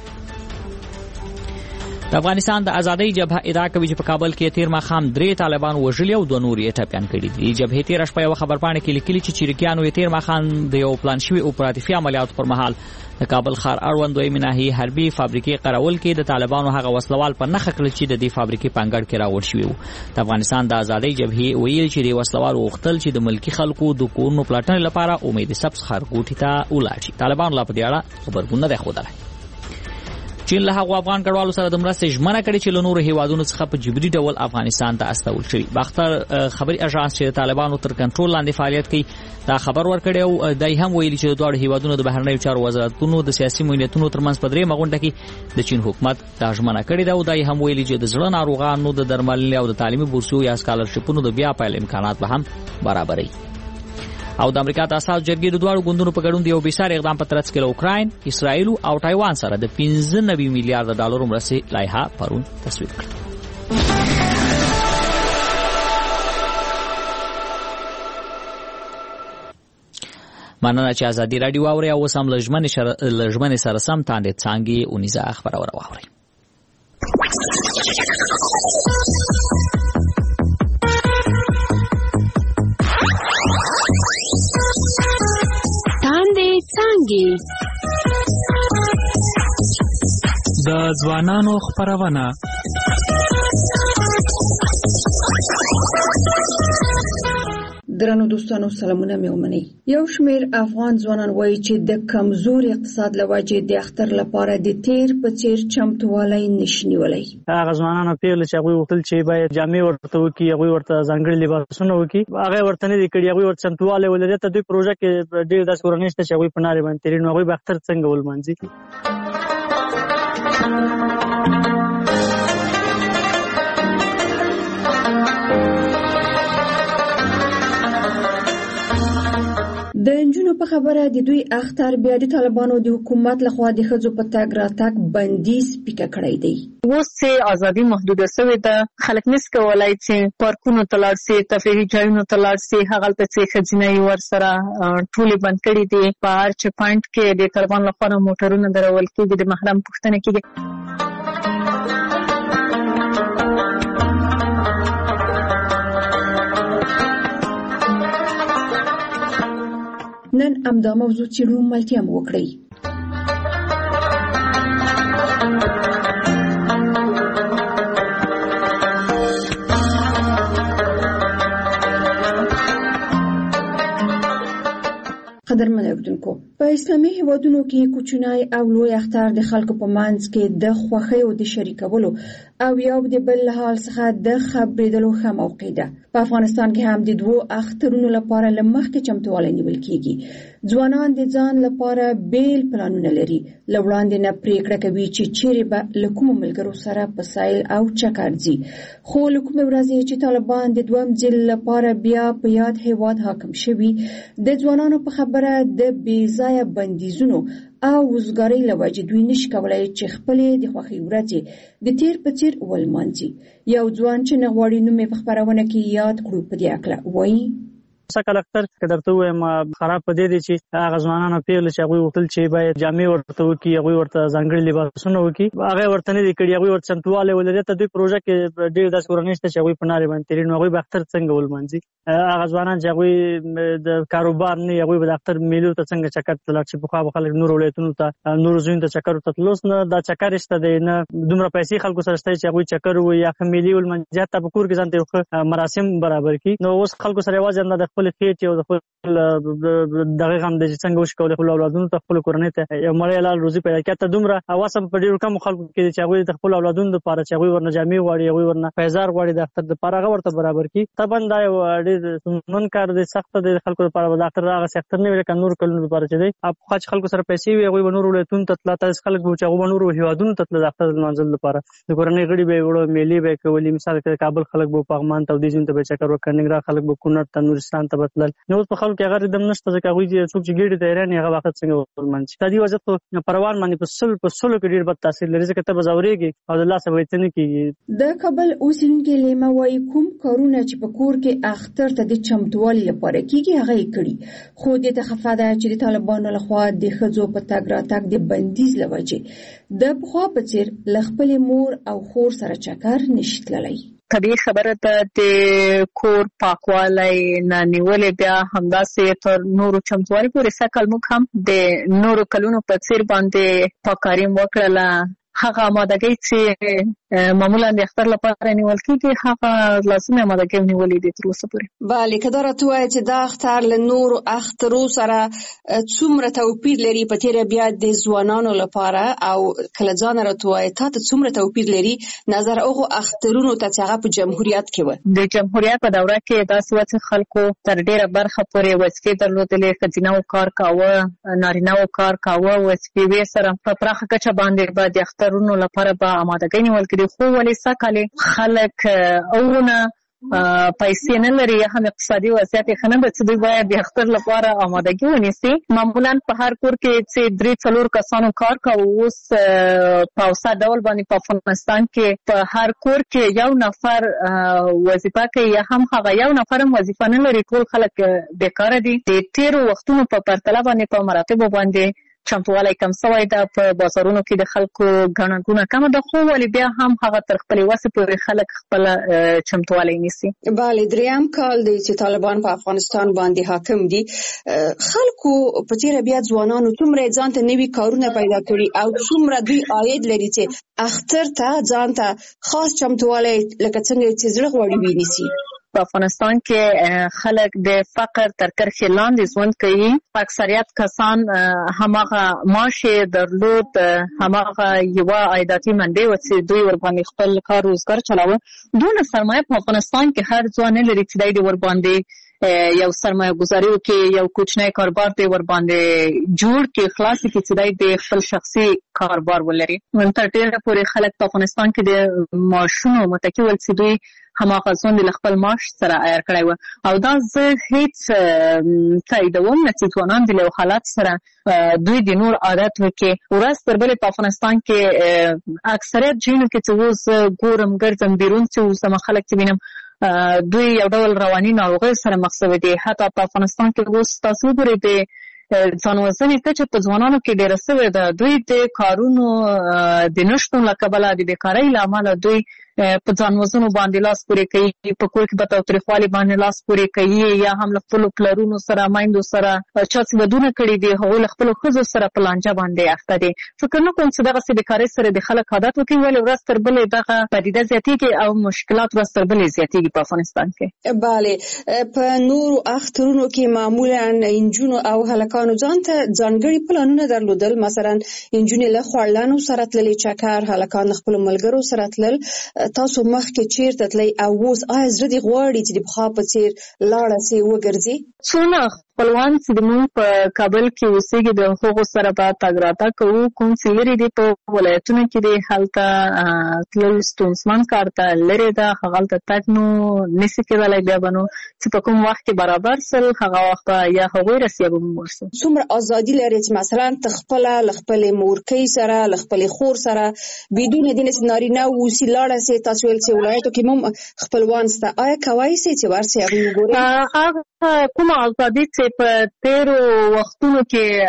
د افغانستان د ازادۍ جبهه ادعا کوي چې په کابل کې تیر ماښام درې طالبان وژلي او دوه نور یې ټپیان کړي دي. جبهې تېره شپه یوه خبرپاڼه کې لیکلي چې چریکیانو یې تیر ماښام د یو پلان شوي اپراتیفي عملیاتو پر مهال د کابل ښار اړوند دویمې ناحیې حربي فابریکې قرول کې د طالبانو هغه وسلوال په نښه کړل چې د دې فابریکې په انګړ کې راوړ شوي وو. د افغانستان د ازادۍ جبهې ویل چې دې وسلوال غوښتل چې د ملکي خلکو د کورونو پلټنې لپاره امید سبز ښارګوټي ته ولاړ شي. طالبانو لا په دې اړه خبرګون نه دی ښودلی. چین له هغو افغان کډوالو سره د مرستې ژمنه کړې چې له نورو هیوادونو څخه په جبري ډول افغانستان ته استول شوي. باختر خبري اژانس چې د طالبانو تر کنټرول لاندې فعالیت کوي دا خبر ورکړی او دای هم ویلي چې د دواړو هیوادونو د بهرنیو چارو وزارتونو د سیاسي معینتونو ترمنځ په درېیمه غونډه کې د چین حکومت دا ژمنه کړې ده او دای هم ویلي چې د زړه ناروغانو د درملنې او د تعلیمي بورسیو یا سکالرشپونو د بیا پیل امکانات به هم برابروي. او د امریکا د اساسي جرګې د دواړو ګوندونو په ګډون د یو بېساري اقدام په ترڅ کې له اوکراین، اسرائیل او تایوان سره د پنځه نوي میلیارډ ډالرو مرستې لایحه پرون تصویب کړه. مننه چې ازادي رادیو اوري او سم لجمنې شر... لجمنې سره سم تاندې څانګې اونیزه خبرونه واوري. د ځوانانو خبرونه درنو دوستانو سلامونه مې ومنئ. یو شمېر افغان ځوانان وایي چې د کمزور اقتصاد له وجې د اختر لپاره د تیر په څیر چمتووالی نشي نیولی. هغه ځوانانو پیغله چې هغوی غوښتل چې باید جامې ورته وکړي، هغوی ورته ځانګړي لباسونه وکړي، هغه ورته نه دي کړي، هغوی ورته چمتووالی ولري. ته دوی پروژه کې ډېر داسې کورنۍ شته چې هغوی په نارې باندې تېري، نو هغوی به اختر څنګه ولمانځي؟ د نجونو په خبره د دوی اختر بیا د طالبانو د حکومت لخوا د ښځو په تګ راتګ بندیز پیکه کړی دی. اوس چې ازادي محدوده شوې ده، خلک نس کولای چې پارکونو ته لاړ شي، تفریحي ځایونو ته لاړ شي، هغلته چې ښځینه یې ورسره ټولې بند کړي دي. په هر چک پاینټ کې د طالبانو لخوا موټرونه درول کېږي، د محرم پوښتنه کېږي. نن همدا موضوع څېړو، ملتیا مو وکړئ. قدرمن اوریدونکو، په اسلامي هیوادونو کې کوچنی او لوی اختر د خلکو په منځ کې د خوښۍ او د شریکولو او یو د بل له حال څخه د خبرېدلو ښه موقع ده. په افغانستان کې هم د دوو اخترونو لپاره له مخکې چمتووالی نیول کېږي. ځوانان د ځان لپاره بیل پلانونه لري. له وړاندې نه پرېکړه کوي چې چیرې به له کومو ملګرو سره په سیل او چکر ځي. خو له کومې ورځې چې طالبان د دویم ځل لپاره بیا په یاد هیواد حاکم شوي، د ځوانانو په خبره د بې ځایه بندیزونو او وزګارۍ له وجې دوی نشي کولای چې خپلې د خوښۍ ورځې د تیر په څیر ولمانځي. یو ځوان چې نه غواړي نوم یې په خپرونه کې یاد کړو په دې هکله وایي: سکه اختر که درته وایم خراب په دې دی چې هغه ځوانانو پیغلې چې هغوی غوښتل چې باید جامې ورته وکړي، هغوی ورته ځانګړي لباسونه وکړي، هغه ورته نه دي کړي، هغوی ورته چمتووالی ولري. ته دوی پروژه کې ډېر داسې کورنۍ شته چې هغوی په نارې باندې تېرېږي، نو هغوی به اختر څنګه ولمانځي؟ هغه ځوانان چې هغوی د کاروبار نه وي، هغوی به د اختر میلو ته څنګه چکر ته لاړ شي؟ پخوا به خلک نورو ولایتونو ته نورو ځایونو ته چکر ورته تلل، اوس نه دا چکر شته دی، نه دومره پیسې خلکو سره شته چې هغوی چکر ووایي یا ښه میلې ولمانځي، حتی په کور کې ځان ته یو ښه مراسم برابر کړي. نو اوس خلکو سره یوازې همدا د خپلې خېټې او د خپل دغه غم دی چې څنګه وشي کولی خپلو اولادونو ته خپلو کورنۍ ته یو مړی حلال روزي پیدا کړي. حتی دومره وسه په ډېرو کمو خلکو کې دی چې هغوی د خپلو اولادونو دپاره چې هغوی ورنه جامې غواړي، هغوی ورنه پیزار غواړي، د اختر دپاره هغه ورته برابر کړي. طبعا دا یو ډېر ستونزمن کار دی، سخته دی د خلکو دپاره. د اختر هغسې اختر نه وي لکه نورو کلونو دپاره چې دی. پخوا چې خلکو سره پیسې وي هغوی به نورو ولایتونو ته تله، داسې خلک به وو چې هغوی به نورو هېوادونو ته تله د اختر لمانځلو لپاره. د کورنۍ غړي به یې وړو، میلې به یې کولې. مثال کې د کابل خلک به پغمان ته او دې ځایونو ته به یې چکر وکړ، ننګرهار خلک به کونړ ته، نورستان ته به تلل. نو اوس په خلکو کې هغه ردم نشته، ځکه هغوی څوک چې ګېډې ته حیران وي هغه وخت څنګه ولمانځي. دا دې وضعیت خو په روان باندې په سلو په سلو کې ډېر بد تاثیر لري، ځکه ته به ځورېږې او د لاسه به یې څه نه کېږي. د کابل اوسېدونکې لیمه وایي کوم کارونه چې په کور کې اختر ته د چمتووالي لپاره کېږي هغه یې کړي، خو دې ته خفه ده چې د طالبانو لخوا د ښځو په تګ راتګ د بندیز له وجې د پخوا په څېر له خپلې مور او خور سره چکر نشي تللی. طبیعي خبره ده د کور پاکوالی نه نیولې بیا همداسې تر نورو چمتووالي پورې سږ کال موږ هم د نورو کلونو په څېر باندې پاککاري وکړله. هغه آمادګۍ چې معمولا د اختر لپاره نیول کېږي هغه لازمي آمادګۍ نیولې دي تر اوسه پورې. بله، که دا راته ووایې چې دا اختر له نورو اخترو سره څومره توپیر لري په تېره بیا د ځوانانو لپاره، او کله ځانه راته ووایې تا ته څومره توپیر لري نظر هغو اخترونو ته چې هغه په جمهوریت کې وه؟ د جمهوریت په دوره کې داسې وه چې خلکو تر ډېره برخه پورې وظیفې درلودلې، ښځینهو کار کاوه، نارینهو کار کاوه، وظیفې سره په پراخه کچه باندې به د اخترونو لپاره به آمادګۍ نیول کېدې. خو ولې سږ کال خلک اورونه پیسې نه لري یا هم اقتصادي وضعیت یې ښه نه ده چې دوی باید د اختر لپاره آمادګي ونیسي. معمولا په هر کور کې چې درې څلور کسانو کار کوو، اوس په اوسط ډول باندې په افغانستان کې په هر کور کې یو نفر وظیفه کوي یا هم هغه یو نفر هم وظیفه نه لري، ټول خلک بیکاره دي. د تېرو وختونو په پرتله باندې په مراتبو باندې چمتووالی کم شوی ده، په بازارونو کې د خلکو ګڼه ګوڼه کمه ده، خو ولې بیا هم هغه تر خپلې وسې پورې خلک خپله چمتووالی نیسي. بله، دریم کال دی چې طالبان په افغانستان باندې حاکم دي. خلکو په تېره بیا ځوانانو څومره ځان ته نوي کارونه پیدا کړي او څومره دوی عاید لري چې اختر ته ځان ته خاص چمتووالی لکه څنګه چې زړه غواړي ونیسي. په افغانستان کې خلک د فقر تر کرښې لاندې ژوند کوي. اکثریت کسان هماغه معاش یې درلود، هماغه یوه عایداتي منبع وه چې دوی ورباندې خپل کار روزګار چلاوه. دونه سرمایه په افغانستان کې هر ځوان نه لري چې دی د ورباندې یو سرمایه گذاري وکړي، یو کوچنی کاروبار دی ورباندې جوړ کړي، خلاص کړي چې دی د خپل شخصي کاروبار ولري. تر ډېره پورې خلک په افغانستان کې د معاشونو متکي ول چې دوی هماغه ژوند له خپل معاش سره عیار کړی و. او دا زه هیڅ تاییدوم نه چې ځوانان د یو حالت سره دوی د نور عادت وکړي. ورځ تر بلې په افغانستان کې اکثریت ځایونو کې چې اوس ګورم ګرځم بیرون چې اوس زما خلک چې وینم دوی یو ډول رواني ناروغۍ سره مخ شوي دي. حتی په افغانستان کې اوس تاسو وګورئ د ځان وژنې کچه په ځوانانو کې ډېره شوې ده. دوی د کارونو د نشتون له کبله د بیکارۍ له امله دوی په ځان وژنو باندې لاس پورې کوي، په کور کې به تاوتریخوالي باندې لاس پورې کوي، یا هم له خپلو پلرونو سره میندو سره چا چې ودونه کړي دي هغوی له خپلو ښځو سره په لانجه باندې اخته دي. فکر نه کوم چې دغسې بیکارۍ سره د خلک عادت وکړي، ولې ورځ تر بلې دغه پدیده زیاتېږي او مشکلات ورځ تر بلې زیاتېږي په افغانستان کې. بله، په نورو اخترونو کې معمولا نجونو او هلکانو ځان ته ځانګړي پلانونه درلودل، مثلا نجونې له خواړلانو سره تللې چکر، هلکان له خپلو ملګرو سره تلل. تاسو مخکې چیرته تلئ او اوس آیا زړه دې غواړي چې د پخوا په څېر لاړه سې وګرځې؟ څونه خپلوان چې زموږ په کابل کې اوسېږي د هغو سره به تګ راتګ کوو، کوم چې لرې دي په ولایتونو کې دي هلته تلل ستونزمن کار ته لرې ده، هغلته تګ نو نسي کېدلی. بیا به نو چې په کوم وخت کې برابر سل هغه وخت به یا هغوی رسي یا به موږ ورسو. څومره ازادي لري چې مثلا ته خپله له خپلې مورکۍ سره له خپلې خور سره بدون دې نه چې نارینه اوسي لاړه سې؟ تاسو ویل چې ولایتو کې هم خپلوان شته، آیا کولی سئ چې ورسئ هغوی وګورئ؟ کومه ازادي چې په تیرو وختونو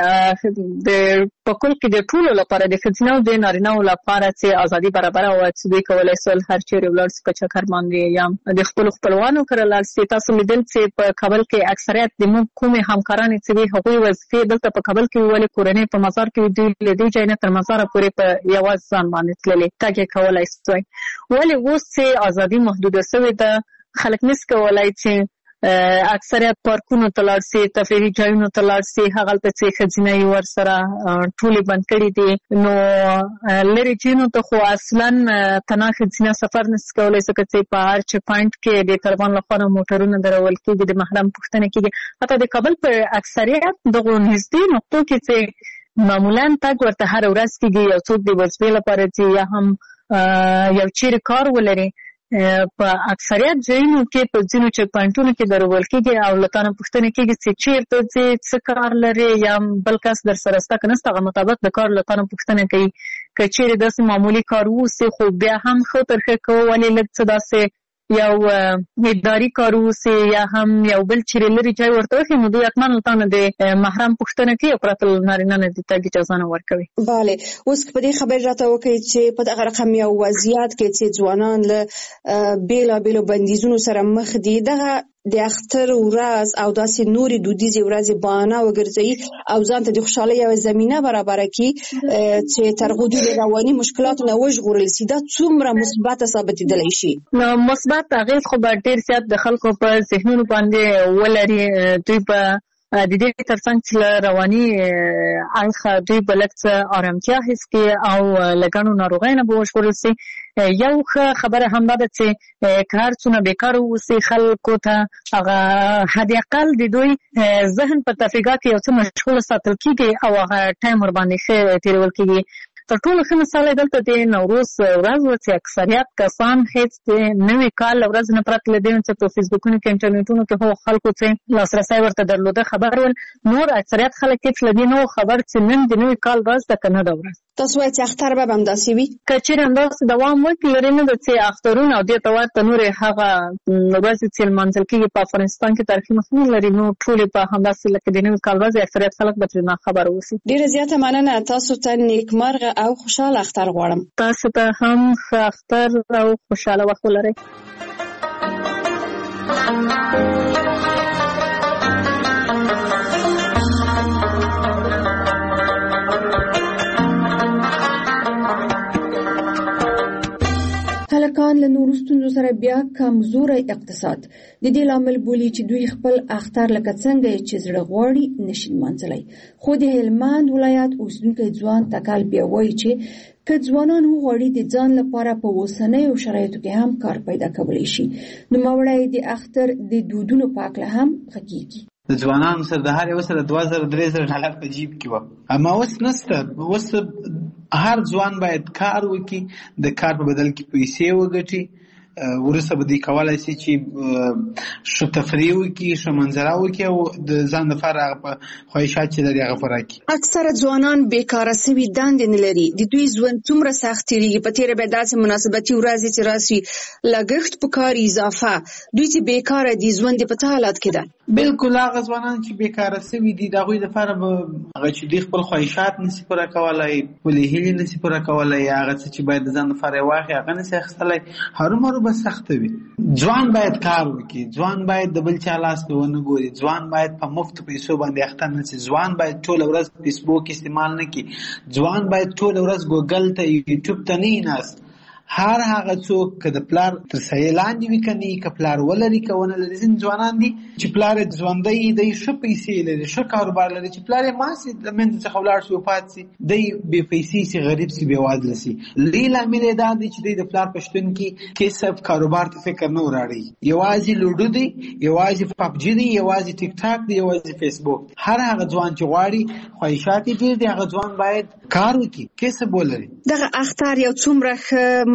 کې د په کل کې د ټولو لپاره د ښځینه او د نارینه‌و لپاره چې ازادي برابره وه چې دوی کولی شول هر چیرې ولاړ شي په چکر باندې یا د خپلو خپلوانو کره لاړ شي. تاسو لیدل چې په کابل کې اکثریت د موږ کومې همکارانې چې دي هغوی وظیفې دلته په کابل کې ولې کورنۍ په مزار کې دوی له دې ځای نه تر مزاره پورې په یوازې ځان باندې تللې تګ یې کولی شوی. ولې اوس چې ازادي محدوده شوې ده خلک نشي کولی چې اکثریت پارکونو ته لاړ شي، تفریحي ځایونو ته لاړ شي، هغلته چې ښځینه یې ورسره ټولې بند کړي دي. نو لرې ځایونو ته خو اصلا تنها ښځینه سفر نشي کولی ځکه چې په هر چک پاینټ کې د طالبانو لخوا نه موټرونه درول کېږي، د محرم پوښتنه کېږي. حتی د کابل په اکثریت دغو نږدې نقطو کې چې معمولا تګ ورته هره ورځ کېږي، یو څوک د وظیفې لپاره ځي یا هم یو چیرې کار ولري، په اکثریت ځایونو کې په ځینو چک پاینټونو کې درول کېږي او له تا نه پوښتنه کېږي چې چېرته ځې، څه کار لرې، یا بل کس در سره شته که نشته، هغه مطابق د کار له تا نه پوښتنه کوي. که چېرې داسې معمولي کار واوسي خو بیا هم ښه تر ښه کوو، ولې لږ څه داسې یو اداري کار واوسي یا هم یو بل چیرې لرې ځای ورته وښي، نو دوی حتما له تا نه د محرم پوښتنه کوي او پرته له نارینه نه د تګ اجازه نه ورکوي. بله، اوس که په دې خبرې راته وکړئ چې په دغه رقم یو وضعیت کې چې ځوانان له بېلابېلو بندیزونو سره مخ دي، دغه د اختر ورځ او داسې نورې دودیزې ورځې بهانه وګرځوي او ځان ته د خوشحالۍ یوه زمینه برابره کړي چې تر هغو دوی د رواني مشکلاتو نه وژغورل شي، دا څومره مثبته ثابتېدلی شي؟ نو مثبت اغېز خو به ډېر زیات د خلکو په ذهنونو باندې ولري. دوی به د دې ترڅنګ چې له رواني اړخه دوی به لږ څه ارامتیا حس کړي او له ګڼو ناروغیو نه به وژغورل شي. یو ښه خبره همدا ده چې که هر څونه بېکاره واوسي خلکو ته هغه حد اقل د دوی ذهن په تفریحات کې یو څه مشغوله ساتل کېږي او هغه ټایم ورباندې ښه تېرول کېږي. تر ټولو ښه مثال یې دلته د نوروز ورځ وه چې اکثریت کسان هېڅ د نوي کال له ورځې نه پرته له دې چې په فیسبوکونو کې انټرنیټونو کې هغو خلکو چې لاسرسی ورته درلوده خبر ول، نور اکثریت خلک هېڅ له دې نه وو خبر چې نن د نوي کال ورځ ده که نه ده ورځ. تاسو وایئ چې اختر به همداسې وي؟ که چېرې همداسې دوام وکړي، لرې نه ده چې اخترونه او دې ته ورته نورې هغه ورځې چې لمانځل کېږي په افغانستان کې تاریخي مخینه لري، نو ټولې به همداسې لکه د نوي کال ورځې اکثریت خلک به ترې ناخبره اوسي. ډېره زیاته مننه. تاسو ته نیکمرغه او خوشحاله اختر غواړم. تاسو ته هم ښه اختر او خوشحاله وخت ولرئ. هلکان له نورو ستونزو سره بیا کمزوری اقتصاد د دې لامل بولي چې دوی خپل اختر لکه څنګه چې زړه غواړي نشي لمانځلی. خو د هلمند ولایت اوسېدونکی ځوان تکل بیا وایي چې که ځوانان وغواړي د ځان لپاره په اوسنیو شرایطو کې هم کار پیدا کولی شي. نوموړی د اختر د دودونو په هکله هم غږېږي. د ځوانانو سره د هر یو سره دوه زره درې زره ډالر په جیب کې وه، اما اوس نشته. اوس هر ځوان باید کار وکړي، د کار په بدل کې پیسې وګټي، وروسته به دوی کولی شي چې ښه تفریح وکړي، ښه منظره وکړي او د ځان لپاره هغه په خواهشات چې لري هغه پوره کړي. اکثره ځوانان بیکاره سوي دندې نه لري. د دوی ژوند څومره سخت تېرېږي. په تېره بیا داسې مناسبتي ورځې چې راشي لګښت په کار اضافه، دوی چې بیکاره دي ژوند یې په څه حالت کې ده؟ بالکل هغه ځوانان چې بیکاره سوي دي د هغوی لپاره به هغه چې دوی خپل خواهشات نشي پوره کولی، خپلې هیلې نشي پوره کولی، هغه څه چې باید د ځان لپاره یې واخلي هغه نشي اخیستلی، هرومرو به سخته وي. ځوان باید کار وکړي، ځوان باید د بل چا لاس ته ونه ګوري، ځوان باید په مفتو پیسو باندې اخته نه شي، ځوان باید ټوله ورځ فیسبوک استعمال نه کړي، ځوان باید ټوله ورځ ګوګل ته یوټیوب ته نه وي ناست. هر هغه څوک که د پلار تر سایې لاندې وي که نه، که پلار ولري که ونه لري. ځینې ځوانان دي چې پلار یې ژوندی دی، ښه پیسې لري، ښه کاروبار لري، چې پلار یې مات شي، د منځ څخه ولاړ شي، وفات شي، دی بې پیسې شي، غریب شي، بېوزله شي. لوی لامل یې دا دی چې دی د پلار په شتون کې کسب کاروبار ته فکر نه وراړي. یوازې لوډو دی، یوازې پبجي دی، یوازې ټیک ټاک دی، یوازې فیسبوک. هر هغه ځوان چې غواړي خواهشات یې ډېر دي، هغه ځوان باید کار وکړي، کسب ولري. دغه اختر یو څومره ښه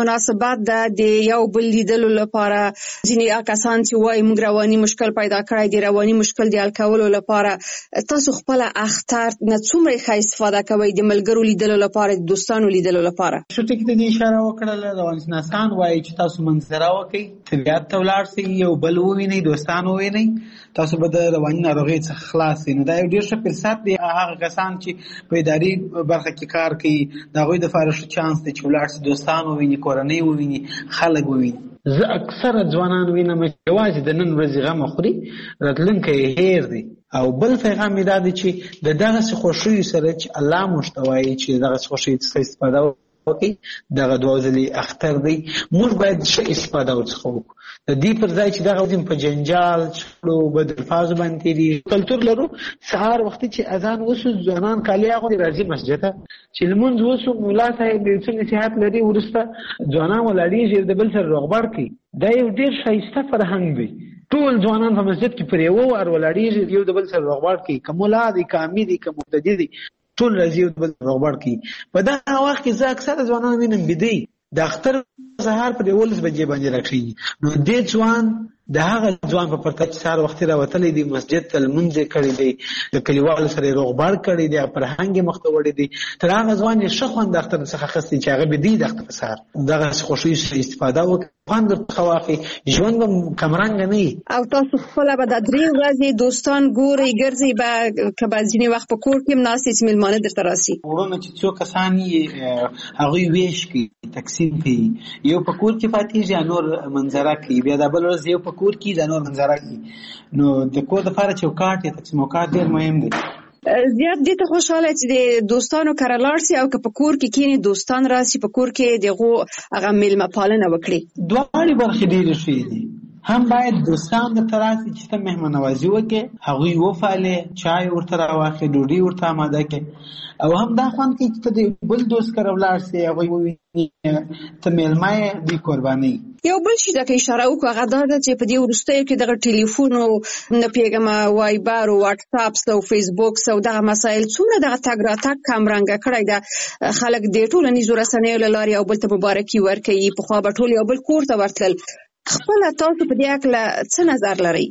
مناسبت ده د یو بل لیدلو لپاره. ځینې کسان چې وایي موږ رواني مشکل پیدا کړی دی، رواني مشکل د حل کولو لپاره تاسو خپل اختر نه څومره ښه استفاده کوئ د ملګرو لیدلو لپاره، د دوستانو لیدلو لپاره؟ شو ټکی ته اشاره وکړه، روانشناسان وایي چې تاسو منظره وکړئ، طبیعت ته ولاړ شئ، یو بل ووینئ، دوستان ووینئ، تاسو به د رواني ناروغۍ څخه خلاص شئ. نو دا یو ډېر ښه فرصت دی. هغه کسان چې په اداري برخه کې کار کوي د هغوی دپاره ښه چانس دی چې ولاړ شي، دوستان وویني، کورنۍ وویني، خلک وویني. زه اکثره ځوانان وینم چې یوازې د نن ورځې غم خوري، راتلونکی یې هیر دی. او بل پیغام یې دا دی چې د دغسې خوښیو سره چې الله موږ ته وایي چې دغسې خوښیو څخه استفاده وکړئ، دغه دوه ځلې اختر دی، موږ باید ښه استفاده ورڅخه وکړو. د دې پر ځای چې دغه وزن په جنجال، شخړو، بد الفاظو باندې تېرېږي. کلتور لرو، سهار وختي چې اذان وسو ځوانان کالي اغوندي راځي مسجد ته، چې لمونځ وسو ملا صاحب یو څه نصیحت لري، وروسته ځوانان ولاړېږي د بل سره روغبړ کوي. دا یو ډېر ښایسته فرهنګ دی. ټول ځوانان په مسجد کې پر یوه وار ولاړېږي، یو د بل سره روغبړ کوي، که ملا دی، که امي دی، که مقتدي دی، ټول راځي یو د بل سره روغبړ کوي. په دغه وخت کې زه اکثره ځوانان وینم بیدی د اختر سهار پر یولس بجې باندې راکښېني. نو دې ځوان د هغه ځوان په پرتله چې سهار وختي راوتلی دی، مسجد ته لمونځ یې کړی دی، د کلیوالو سره یې روغبړ کړی دی، فرهنګ یې مخ ته وړی دی، تر هغه ځوان یې ښه خوند د اختر څخه اخیستی چې هغه بیدی د اختر په سهار دغسې خوښیو څخه استفاده وکړي، خوند ورڅخه واخلي، ژوند به کمرنګه نه وي. او تاسو خپله به د درې ورځې دوستان ګورئ، ګرځئ به، که به ځینې وخت په کور کې هم ناست یې چې مېلمانه درته راسي؟ وروڼه چې څو کسان یې هغوی ویش کوي، تقسیم کوي، یو په کور کې پاتېږي، یا نور منظره کوي، بیا د بل ورځ یو په کور کې دا نور منظره کوي. نو د کور دپاره چوکاټ یا تقسیم اوقات ډېر مهم دی. زیات دې ته خوشحاله چې د دوستانو کره لاړ سي، او که په کور کې کښېني دوستان راسي، په کور کې د هغو هغه مېلمه پالنه وکړي. دواړې برخې ډېرې ښې دي. هم باید دوستان درته راسي چې ته مهمان نوازي وکړې، هغوی وپالې، چای ورته راواخلې، ډوډۍ ورته اماده کړې. او هم دا خوند کوي چې ته د بل دوست کره ولاړ سې، هغوی وویني ته مېلمه یې، دوی قربانۍ. یو بل شي ته که اشاره وکړو هغه دا ده چې په دې وروستیو کې دغه ټلیفون او نه پوهېږمه وایبر او واټساپس او فیسبوکس او دغه مسایل څومره دغه تګ راتګ کمرنګه کړی ده. خلک د ټولنیزو رسنیو له لارې یو بل ته مبارکي ورکوي. پخوا به ټول یو بل کور ته ورتلل. خپله تاسو په دې هکله څه نظر لرئ؟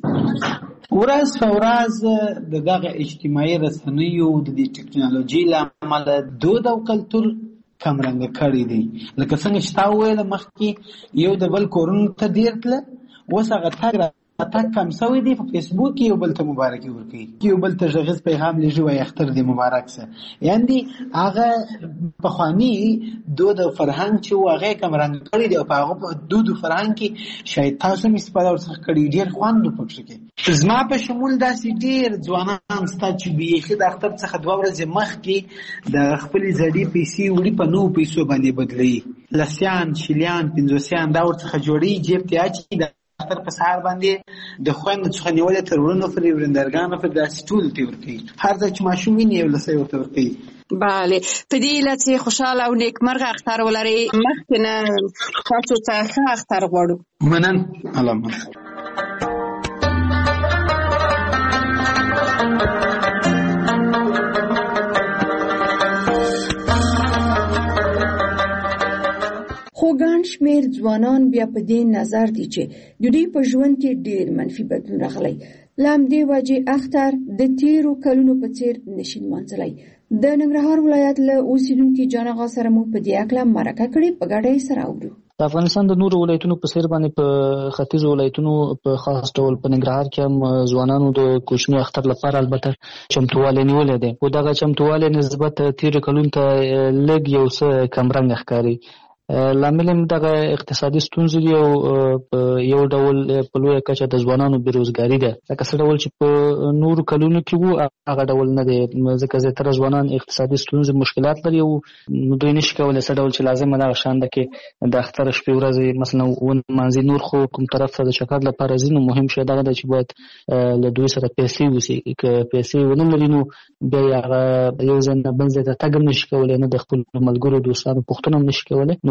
ورځ په ورځ د دغه اجتماعي رسنیو د دې ټکنالوژۍ له امله دود او کلتور کمرنګه کړی دی. لکه څنګه چې تا وویله مخکې یو د بل کورونو ته ډېر تله، اوس هغه تګ راتګ کم سوی دی. په فیسبوک کې یو بل ته مبارکي ورکوي، یو بل ته غږیز پیغام لیږي، وایي اختر دې مبارک شه. یعنې هغه پخواني دود او فرهنګ چې و هغه یې کمرنګه کړی دی، او په هغه په دود او فرهنګ کې شاید تاسو هم استفاده ورڅخه کړې، ډېر خوند پکښې کې. زما په شمول داسې ډېر ځوانان شته چې بیخي د اختر څخه دوه ورځې مخکې د خپلې زړې پیسې وړي په نوو پیسو باندې بدلوي. لسیان، شلیان، پنځوسیان دا ورڅخه جوړوي، جیب ته یې اچوي. د اختر په سهار باندې د خویندو څخه نیولې تر وروڼو پورې، ورندرګانو پورې داسې ټولو ته یې ورکوي. هر ځای چې ماشوم ویني یو لسی ورته ورکوي. بله، په دې علت چې خوشحاله او نیکمرغه اختر ولرئ. مخکې نه تاسو ته ښه اختر غواړو. منن. الله منن. خو ګڼ شمېر ځوانان بیا په دې نظر دي چې د دوی په ژوند کې ډېر منفي بدلون راغلی. له همدې وجې اختر د تېرو کلونو په څېر نشي نمانځلی. د ننګرهار ولایت له اوسېدونکي جان آغا سره مو په دې هکله مرکه کړې، په ګډه یې سره اورو. د افغانستان د نورو ولایتونو په څېر باندې په ختیځو ولایتونو په خاص ډول په ننګرهار کې هم ځوانانو د کوچني اختر لپاره البته چمتووالی نیولی دی، خو دغه چمتووالی نسبت تېرو کلونو ته لږ یو څه کمرنګه ښکاري. لامل هم دغه اقتصادي ستونزې دي او یو ډول په لویه کچه د ځوانانو بېروزګاري ده. لکه څه ډول چې په نورو کلونو کې وو هغه ډول نه دی، ځکه زیاتره ځوانان اقتصادي ستونزې مشکلات لري او دوی نشي کولی څه ډول چې لازمه دغه شان ده کې د اختر شپې ورځې مثلا ونمانځي. نور خو کوم طرف ته د چکر لپاره ځي، نو مهم شی دغه ده چې باید له دوی سره پیسې اوسي. که پیسې ونه لري نو بیا یې هغه یو ځای نه بل ځای ته تګ هم نشي کولی، نه د خپلو ملګرو دوستانو پوښتنه هم نشي کولی. نو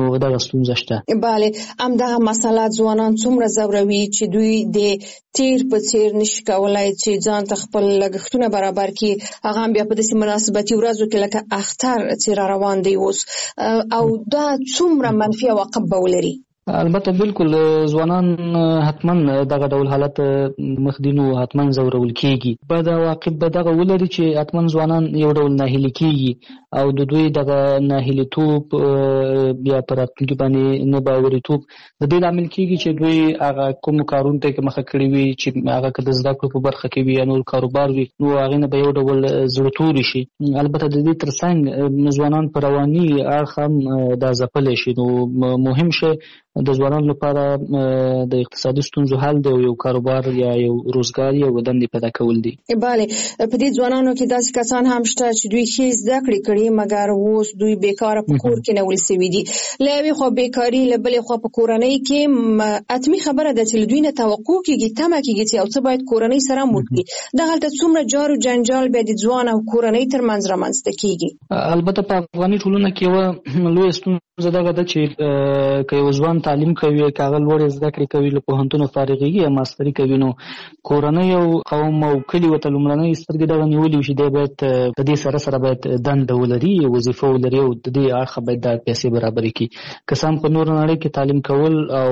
نو دا ستونزه شته. bale همدغه مسله ځوانان څومره ځوروي چې دوی د تیر په څیر نشي کولای چې ځان ته خپل لګښتونه برابر کړي، هغه بیا په داسې مناسبتي ورځو کې لکه اختر چې را روان دی اوس، او دا څومره منفي عواقب به ولري؟ البته بالکل ځوانان حتما دغه ډول حالت مخ دي نو حتما ځورول کیږي. بد عواقب به دغه ولري چې حتما ځوانان یو ډول ناهیلي کیږي او د دوی دغه ناهیلیتوب بیا پر راتلونکي باندې نه باورېتوب د دې لامل کیږي چې دوی هغه کوم کارونه ته مخه کړي وي چې هغه که د زده کړو په برخه کې وي یا نور کاروبار وي نو هغې نه به یو ډول زړه توري شي. البته د دې ترڅنګ ځوانان په رواني اړخ هم دا ځپلی شي. نو مهم شی د ځوانانو لپاره د اقتصادي ستونزو حل دی او یو کاروبار یا یو روزګار یا دندې پیدا کول دي. بله په دې ځوانانو کې داسې کسان هم شته چې دوی ښې زده کړې کړي مګر اوس دوی بیکاره په کور کې نیول سوي دي. له یوې خوا بیکاري، له بلې خوا په کورنۍ کې حتمي خبره ده چې له دوی نه توقع کېږي، تمه کېږي چې یو څه باید کورنۍ سره هم وکړي. دغلته څومره جار و جنجال بیا د ځوان او کورنۍ ترمنځ رامنځته کېږي. البته په افغاني ټولنه کې یوه لویه ستونزه دغه ده چې که یو ځوان تعلیم کوي، که هغه لوړې زده کړې کوي، له پوهنتونو فارغېږي یا ماستري کوي، نو کورنۍ او قوم او کلي ورته لومړنۍ سترګې دغه نیولې وي چې دی باید د دې سره سره باید دنده ولري، وظیفه ولري او د دې اړخه باید دا پیسې برابرې کړي. که څه هم په نوره نړۍ کې تعلیم کول او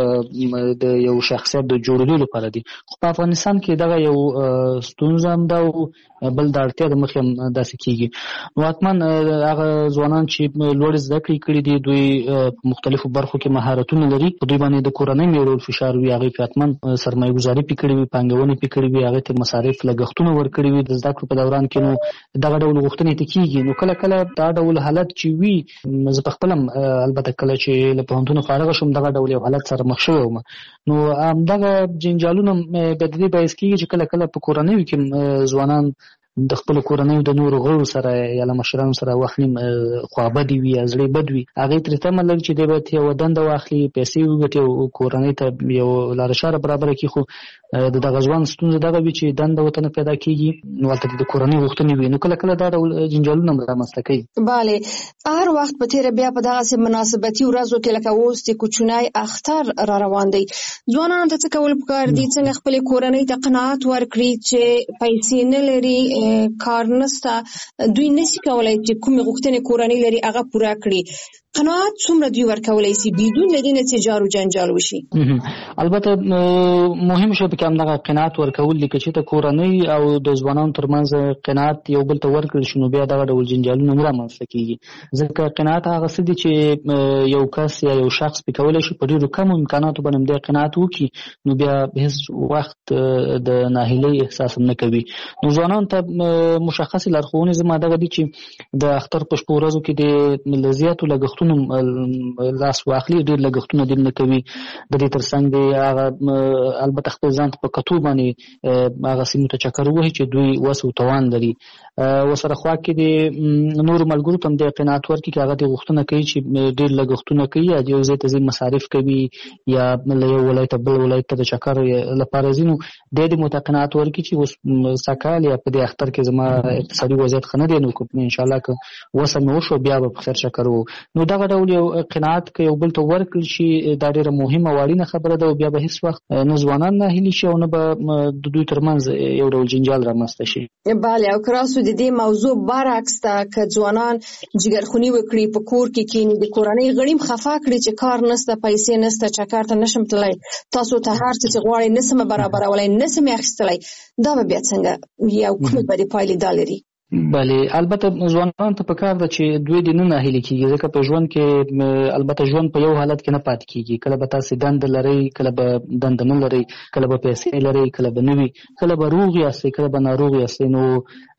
د یو شخصیت د جوړېدو لپاره دي، خو په افغانستان کې دغه یو ستونزه هم ده او بل د اړتیا د مخې هم داسې کېږي. نو حتما هغه ځوانان چې لوړې زده کړې کړي دي دوی په مختلفو برخو کې مهارتونه لري، په دوی باندې د کورنۍ یو ډول فشار وي، هغې پې حتما سرمایه ګزاري پې کړې وي، پانګونې پې کړې وي، هغې ته مصارف لګښتونه ورکړي وي د زده کړو په دوران کې. نو دغه ډول غوښتنې ته کېږي. نو کله کله دا ډول حالت چې وي، زه په خپله البته کله چې له پوهنتونه فارغه شوم دغه ډول یو حالت سره مخ شوی وم، نو همدغه جنجالونه بیا د دې باعث کېږي چې کله کله په کورنیو کې ځوانان د خپل کورنۍ د نورو غړو سره یا له مشرانو سره وخت نیم خوابدي وي یا زړه بد وي، هغې ترې تمه لري چې دی باید یوه دنده واخلي، پیسې وګټي او کورنۍ ته یو لاره چاره برابره کړي. خو د دغه ځوان ستونزه دغه وي چې دنده ورته نه پیدا کېږي، نو هلته د کورنۍ غوښتنې وي، نو کله کله دا ډول جنجالونه هم رامنځته کوي. بله هر وخت په تېره بیا په دغسې مناسبتي ورځو کې لکه اوس د کوچنی اختر را روان دی، ځوانانو ته څه کول پکار دي؟ څنګه خپلې کورنۍ ته قناعت ورکړي چې پیسې نه لري، کار نسته، دوی نشي کولای چې کومې غوښتنې کورنۍ لري هغه پوره کړي؟ قناعت څومره دوی ورکولی شي بدون له دې نه چې جار و جنجال وشي؟ البته مهم شی پکې همدغه قناعت ورکول دي. که چېرته کورنۍ او د ځوانانو ترمنځ قناعت یو بل ته ورکړل شي نو بیا دغه ډول جنجالونه نه رامنځته کېږي. ځکه قناعت هغه څه دي چې یو کس یا یو شخص پې کولی شي په ډېرو کمو امکاناتو باندې همدې قناعت وکړي، نو بیا هېڅ وخت د ناهیلۍ احساس هم نه کوي. نو ځوانانو ته مشخصې لارښوونې زما دغه دي چې د اختر په شپو ورځو کې د له زیاتو لګښتونو لاس واخلي، ډېر لګښتونه دې نه کوي. د دې ترڅنګ دی هغه البته خپل ځان ته په کتو باندې هغه سیمو ته چکر ووهي چې دوی وس او توان لري. ورسره خوا کې د نورو ملګرو ته هم د قناعت ورکړي چې هغه دې غوښتنه کوي چې ډېر لګښتونه کوي یا د یو ځای ته ځي مصارف کوي یا له یو ولایته بل ولایت ته د چکر لپاره ځي، نو دی دې مو ته قناعت ورکړي چې اوس سږکال یا په دې اختر کې زما اقتصادي وضعیت ښه نه دی، نو انشاءالله که وسه مې وشو بیا به په خیر چکر وو. نو دغه ډول یو قناعت که یو بل ته ورکړل شي دا ډېره مهمه او اړینه خبره ده، او بیا به هېڅ وخت نه ځوانان ناهیلي شي او نه به د دوی ترمنځ یو ډول جنجال رامنځته شي. بله او که راسو د دې موضوع برعکس ته که ځوانان جګرخوني وکړي، په کور کې کښېني، د کورنۍ غړي هم خفه کړي چې کار نسته، پیسې نسته، چکر ته نشم تللی، تاسو ته هر څه چې غواړئ نسم برابرولی، نسم اخیستلی، دا به بیا څنګه یو کومې بدې پایلې دا لري؟ بله البته ځوانانو ته پکار ده چې دوی دې نه ناهیلي کېږي، ځکه په ژوند کې البته ژوند په یو حالت کې نه پاتې کېږي. کله به تاسې دنده لرئ، کله به دنده نه لرئ، کله به پیسې لرئ، کله به نه وي، کله به روغ یاستئ، کله به ناروغ یاستئ. نو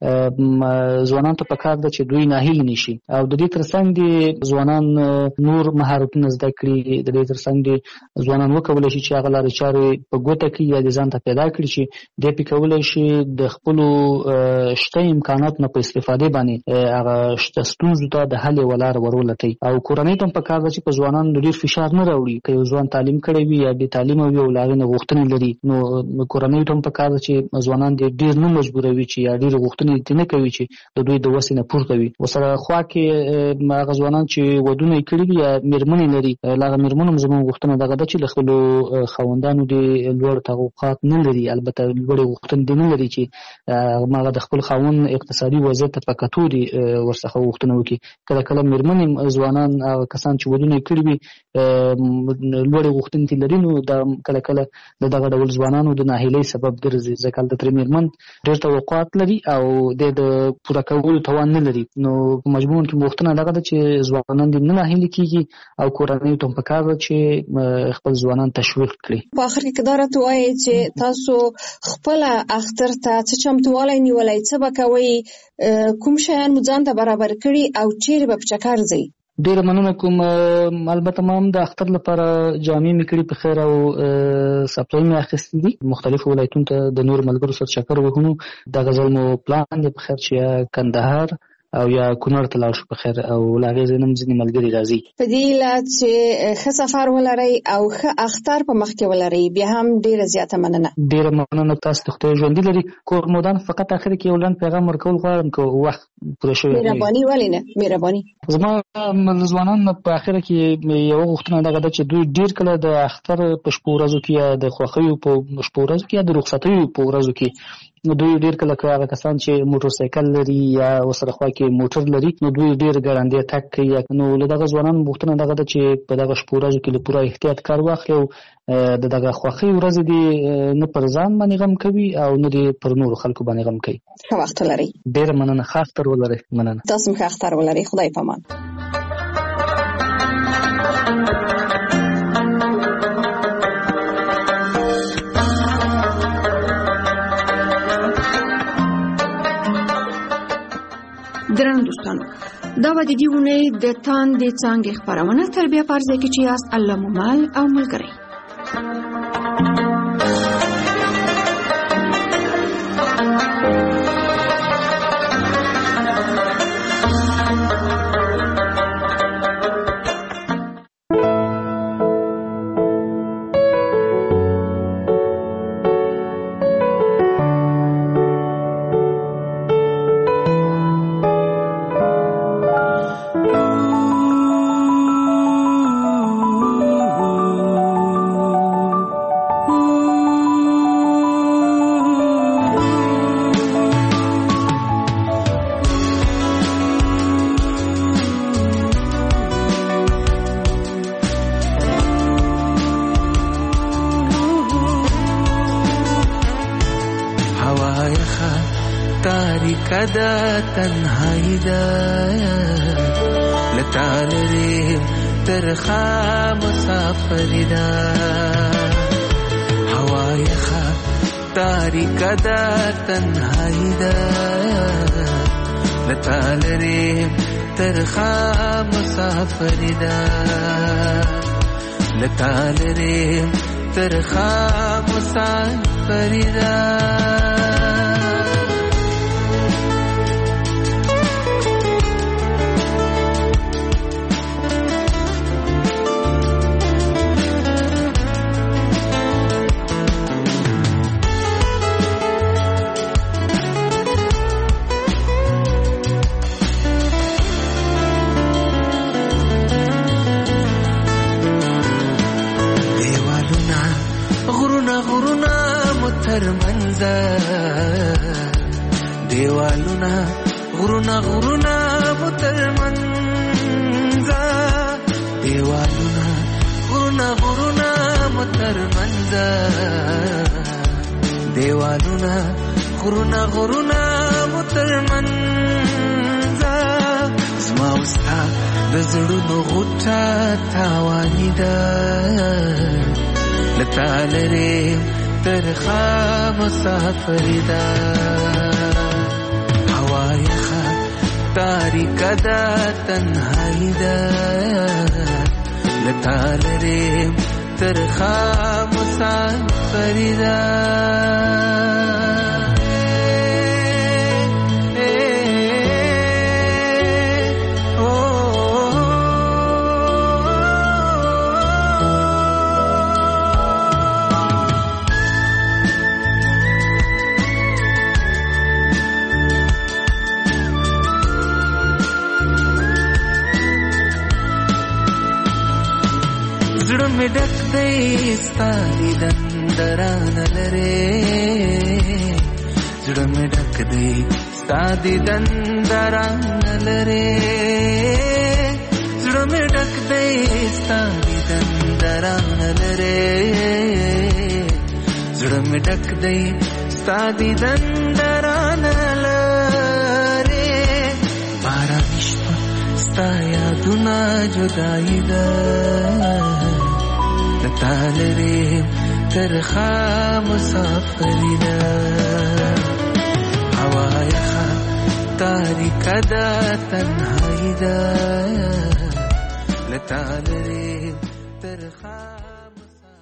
ځوانانو ته پکار ده چې دوی ناهیلي نه شي او د دې ترڅنګ دې ځوانان نور مهارتونه زده کړي. د دې ترڅنګ دې ځوانان وکولی شي چې هغه لارې چارې په ګوته کړي یا دې ځان ته پیدا کړي چې دی پې کولی شي د خپلو شته امکاناتو فرصت نه په استفادې باندې هغه ستونزو ته د حل ولار ورولټي او کورنۍ ته په کار ده چې په ځوانانو ډیر فشار نه راوړي. که یو ځوان تعلیم کړی وي یا بې تعلیمه وي او له هغې نه غوښتنې لري نو کورنۍ ته هم په کار ده چې ځوانان دې ډیر نه مجبوروي چې یا ډېرې غوښتنې دې نه کوي چې د دوی د وسې نه پورته وي. ورسره خوا کې هغه ځوانان چې ودونه یې کړي وي یا مېرمنې لري له هغه مېرمنو هم زموږ غوښتنه دغه ده چې له خپلو خاوندانو دې لوړ توقعات نه لري، البته لوړې غوښتنې دې نه لري چې هغه د خپل خاوند اقتصادي وضعیت ته په کتو دې ورڅخه غوښتنه وکړي. کله کله مېرمنې ځوانان هغه کسان چې ودونه یې کړي وي لوړې غوښتنې لري نو دا کله کله د دغه ډول ځوانانو د ناهیلۍ سبب ګرځي، ځکه هلته ترې مېرمن ډېر توقعات لري او د د پوره کولو توان نه لري. نو په مجموع کې غوښتنه دغه ده چې ځوانان دې نه ناهیلي کېږي او کورنیو ته هم پکار ده چې خپل ځوانان تشویق کړي. په آخر کې دا راته وایي چې تاسو خپله اختر ته څه چمتووالی نیولی، څه به کوئ، کوم شیان مو ځان ته برابر کړي او چیرې به په چکر ځئ؟ ډیره مننه کوم. البته ما هم د اختر لپاره جامې مې کړي په خیر او سپلۍ مې اخیستي دي. مختلفو ولایتونو ته د نورو ملګرو سره چکر وهو. دغه ځل مو پلان دی په خیر چې یا کندهار او یا کونړ ته لاړ شو په خیر او له هغې ځای نه هم ځینې ملګري راځي. په دې علت چې ښه سفر ولرئ او ښه اختر په مخ کې ولرئ، بیا هم ډیره زیاته مننه. ډیره مننه، تاسو ته خدای ژوندي لري. کورمودان فقط اخر کې یو لنډ پیغام ورکول غواړم که وخت پوره شوی. مهرباني ولې نه، مهرباني. زما ځوانان په اخر کې یوه غوښتنه دغه ده چې دوی ډیر کله د اختر په شپو ورځو کې یا د خوښیو په شپو ورځو کې یا د رخصتیو په ورځو کې نو دوی ډیر کله که هغه کسان چې موټر سایکل لري یا ورسره خوا کې موټر لري نو دوی ډیر ګړندی تګ کوي. نو له دغه ځوانانو غوښتنه دغه ده چې په دغه شپو ورځو کې له پوره احتیاط کار واخلي او د دغه خوښۍ ورځې دې نه پر ځان باندې غم کوي او نه دې پر نورو خلکو باندې غم کوي. ښه وخت ولرئ. ډیره مننه. ښه اختر ولرئ. مننه. تاسو هم ښه اختر ولرئ. خدای پامان. درنو دوستانو، دا به د دې اونۍ د تاندې څانګې خپرونه تر بیا په هر ځای کې چې یاست الله مو مل او ملګری. کدا تنهایی دا لطالریم ترخا مسافری دا هوای خا تاریک دا تنهایی دا لطالریم ترخا مسافری دا لطالریم ترخا مسافری دا دیوالونا غرونا غرونا مترمنزا دیوالونا غرونا غرونا مترمنزا دیوالونا غرونا غرونا مترمنزا زما وستا د زړونو غوټه تاوانی ده لتالره ترخا مسافری دا هوای خا تاریک دا تنهایی دا لطالریم ترخا مسافری دا ډک دی ستا دیدن درانه لرې زړه مې ډک دی ستا دیدن درانه لرې زړه مې ډک دی ستا دیدن درانه لرې زړه مې ډک دی ستا دیدن درانه لرې باراني شپه ستا یادونه جدایي ده د تا لرې ترخه مسافري ده هوا یخه تاریکه ده تنهایي ده له تا لرې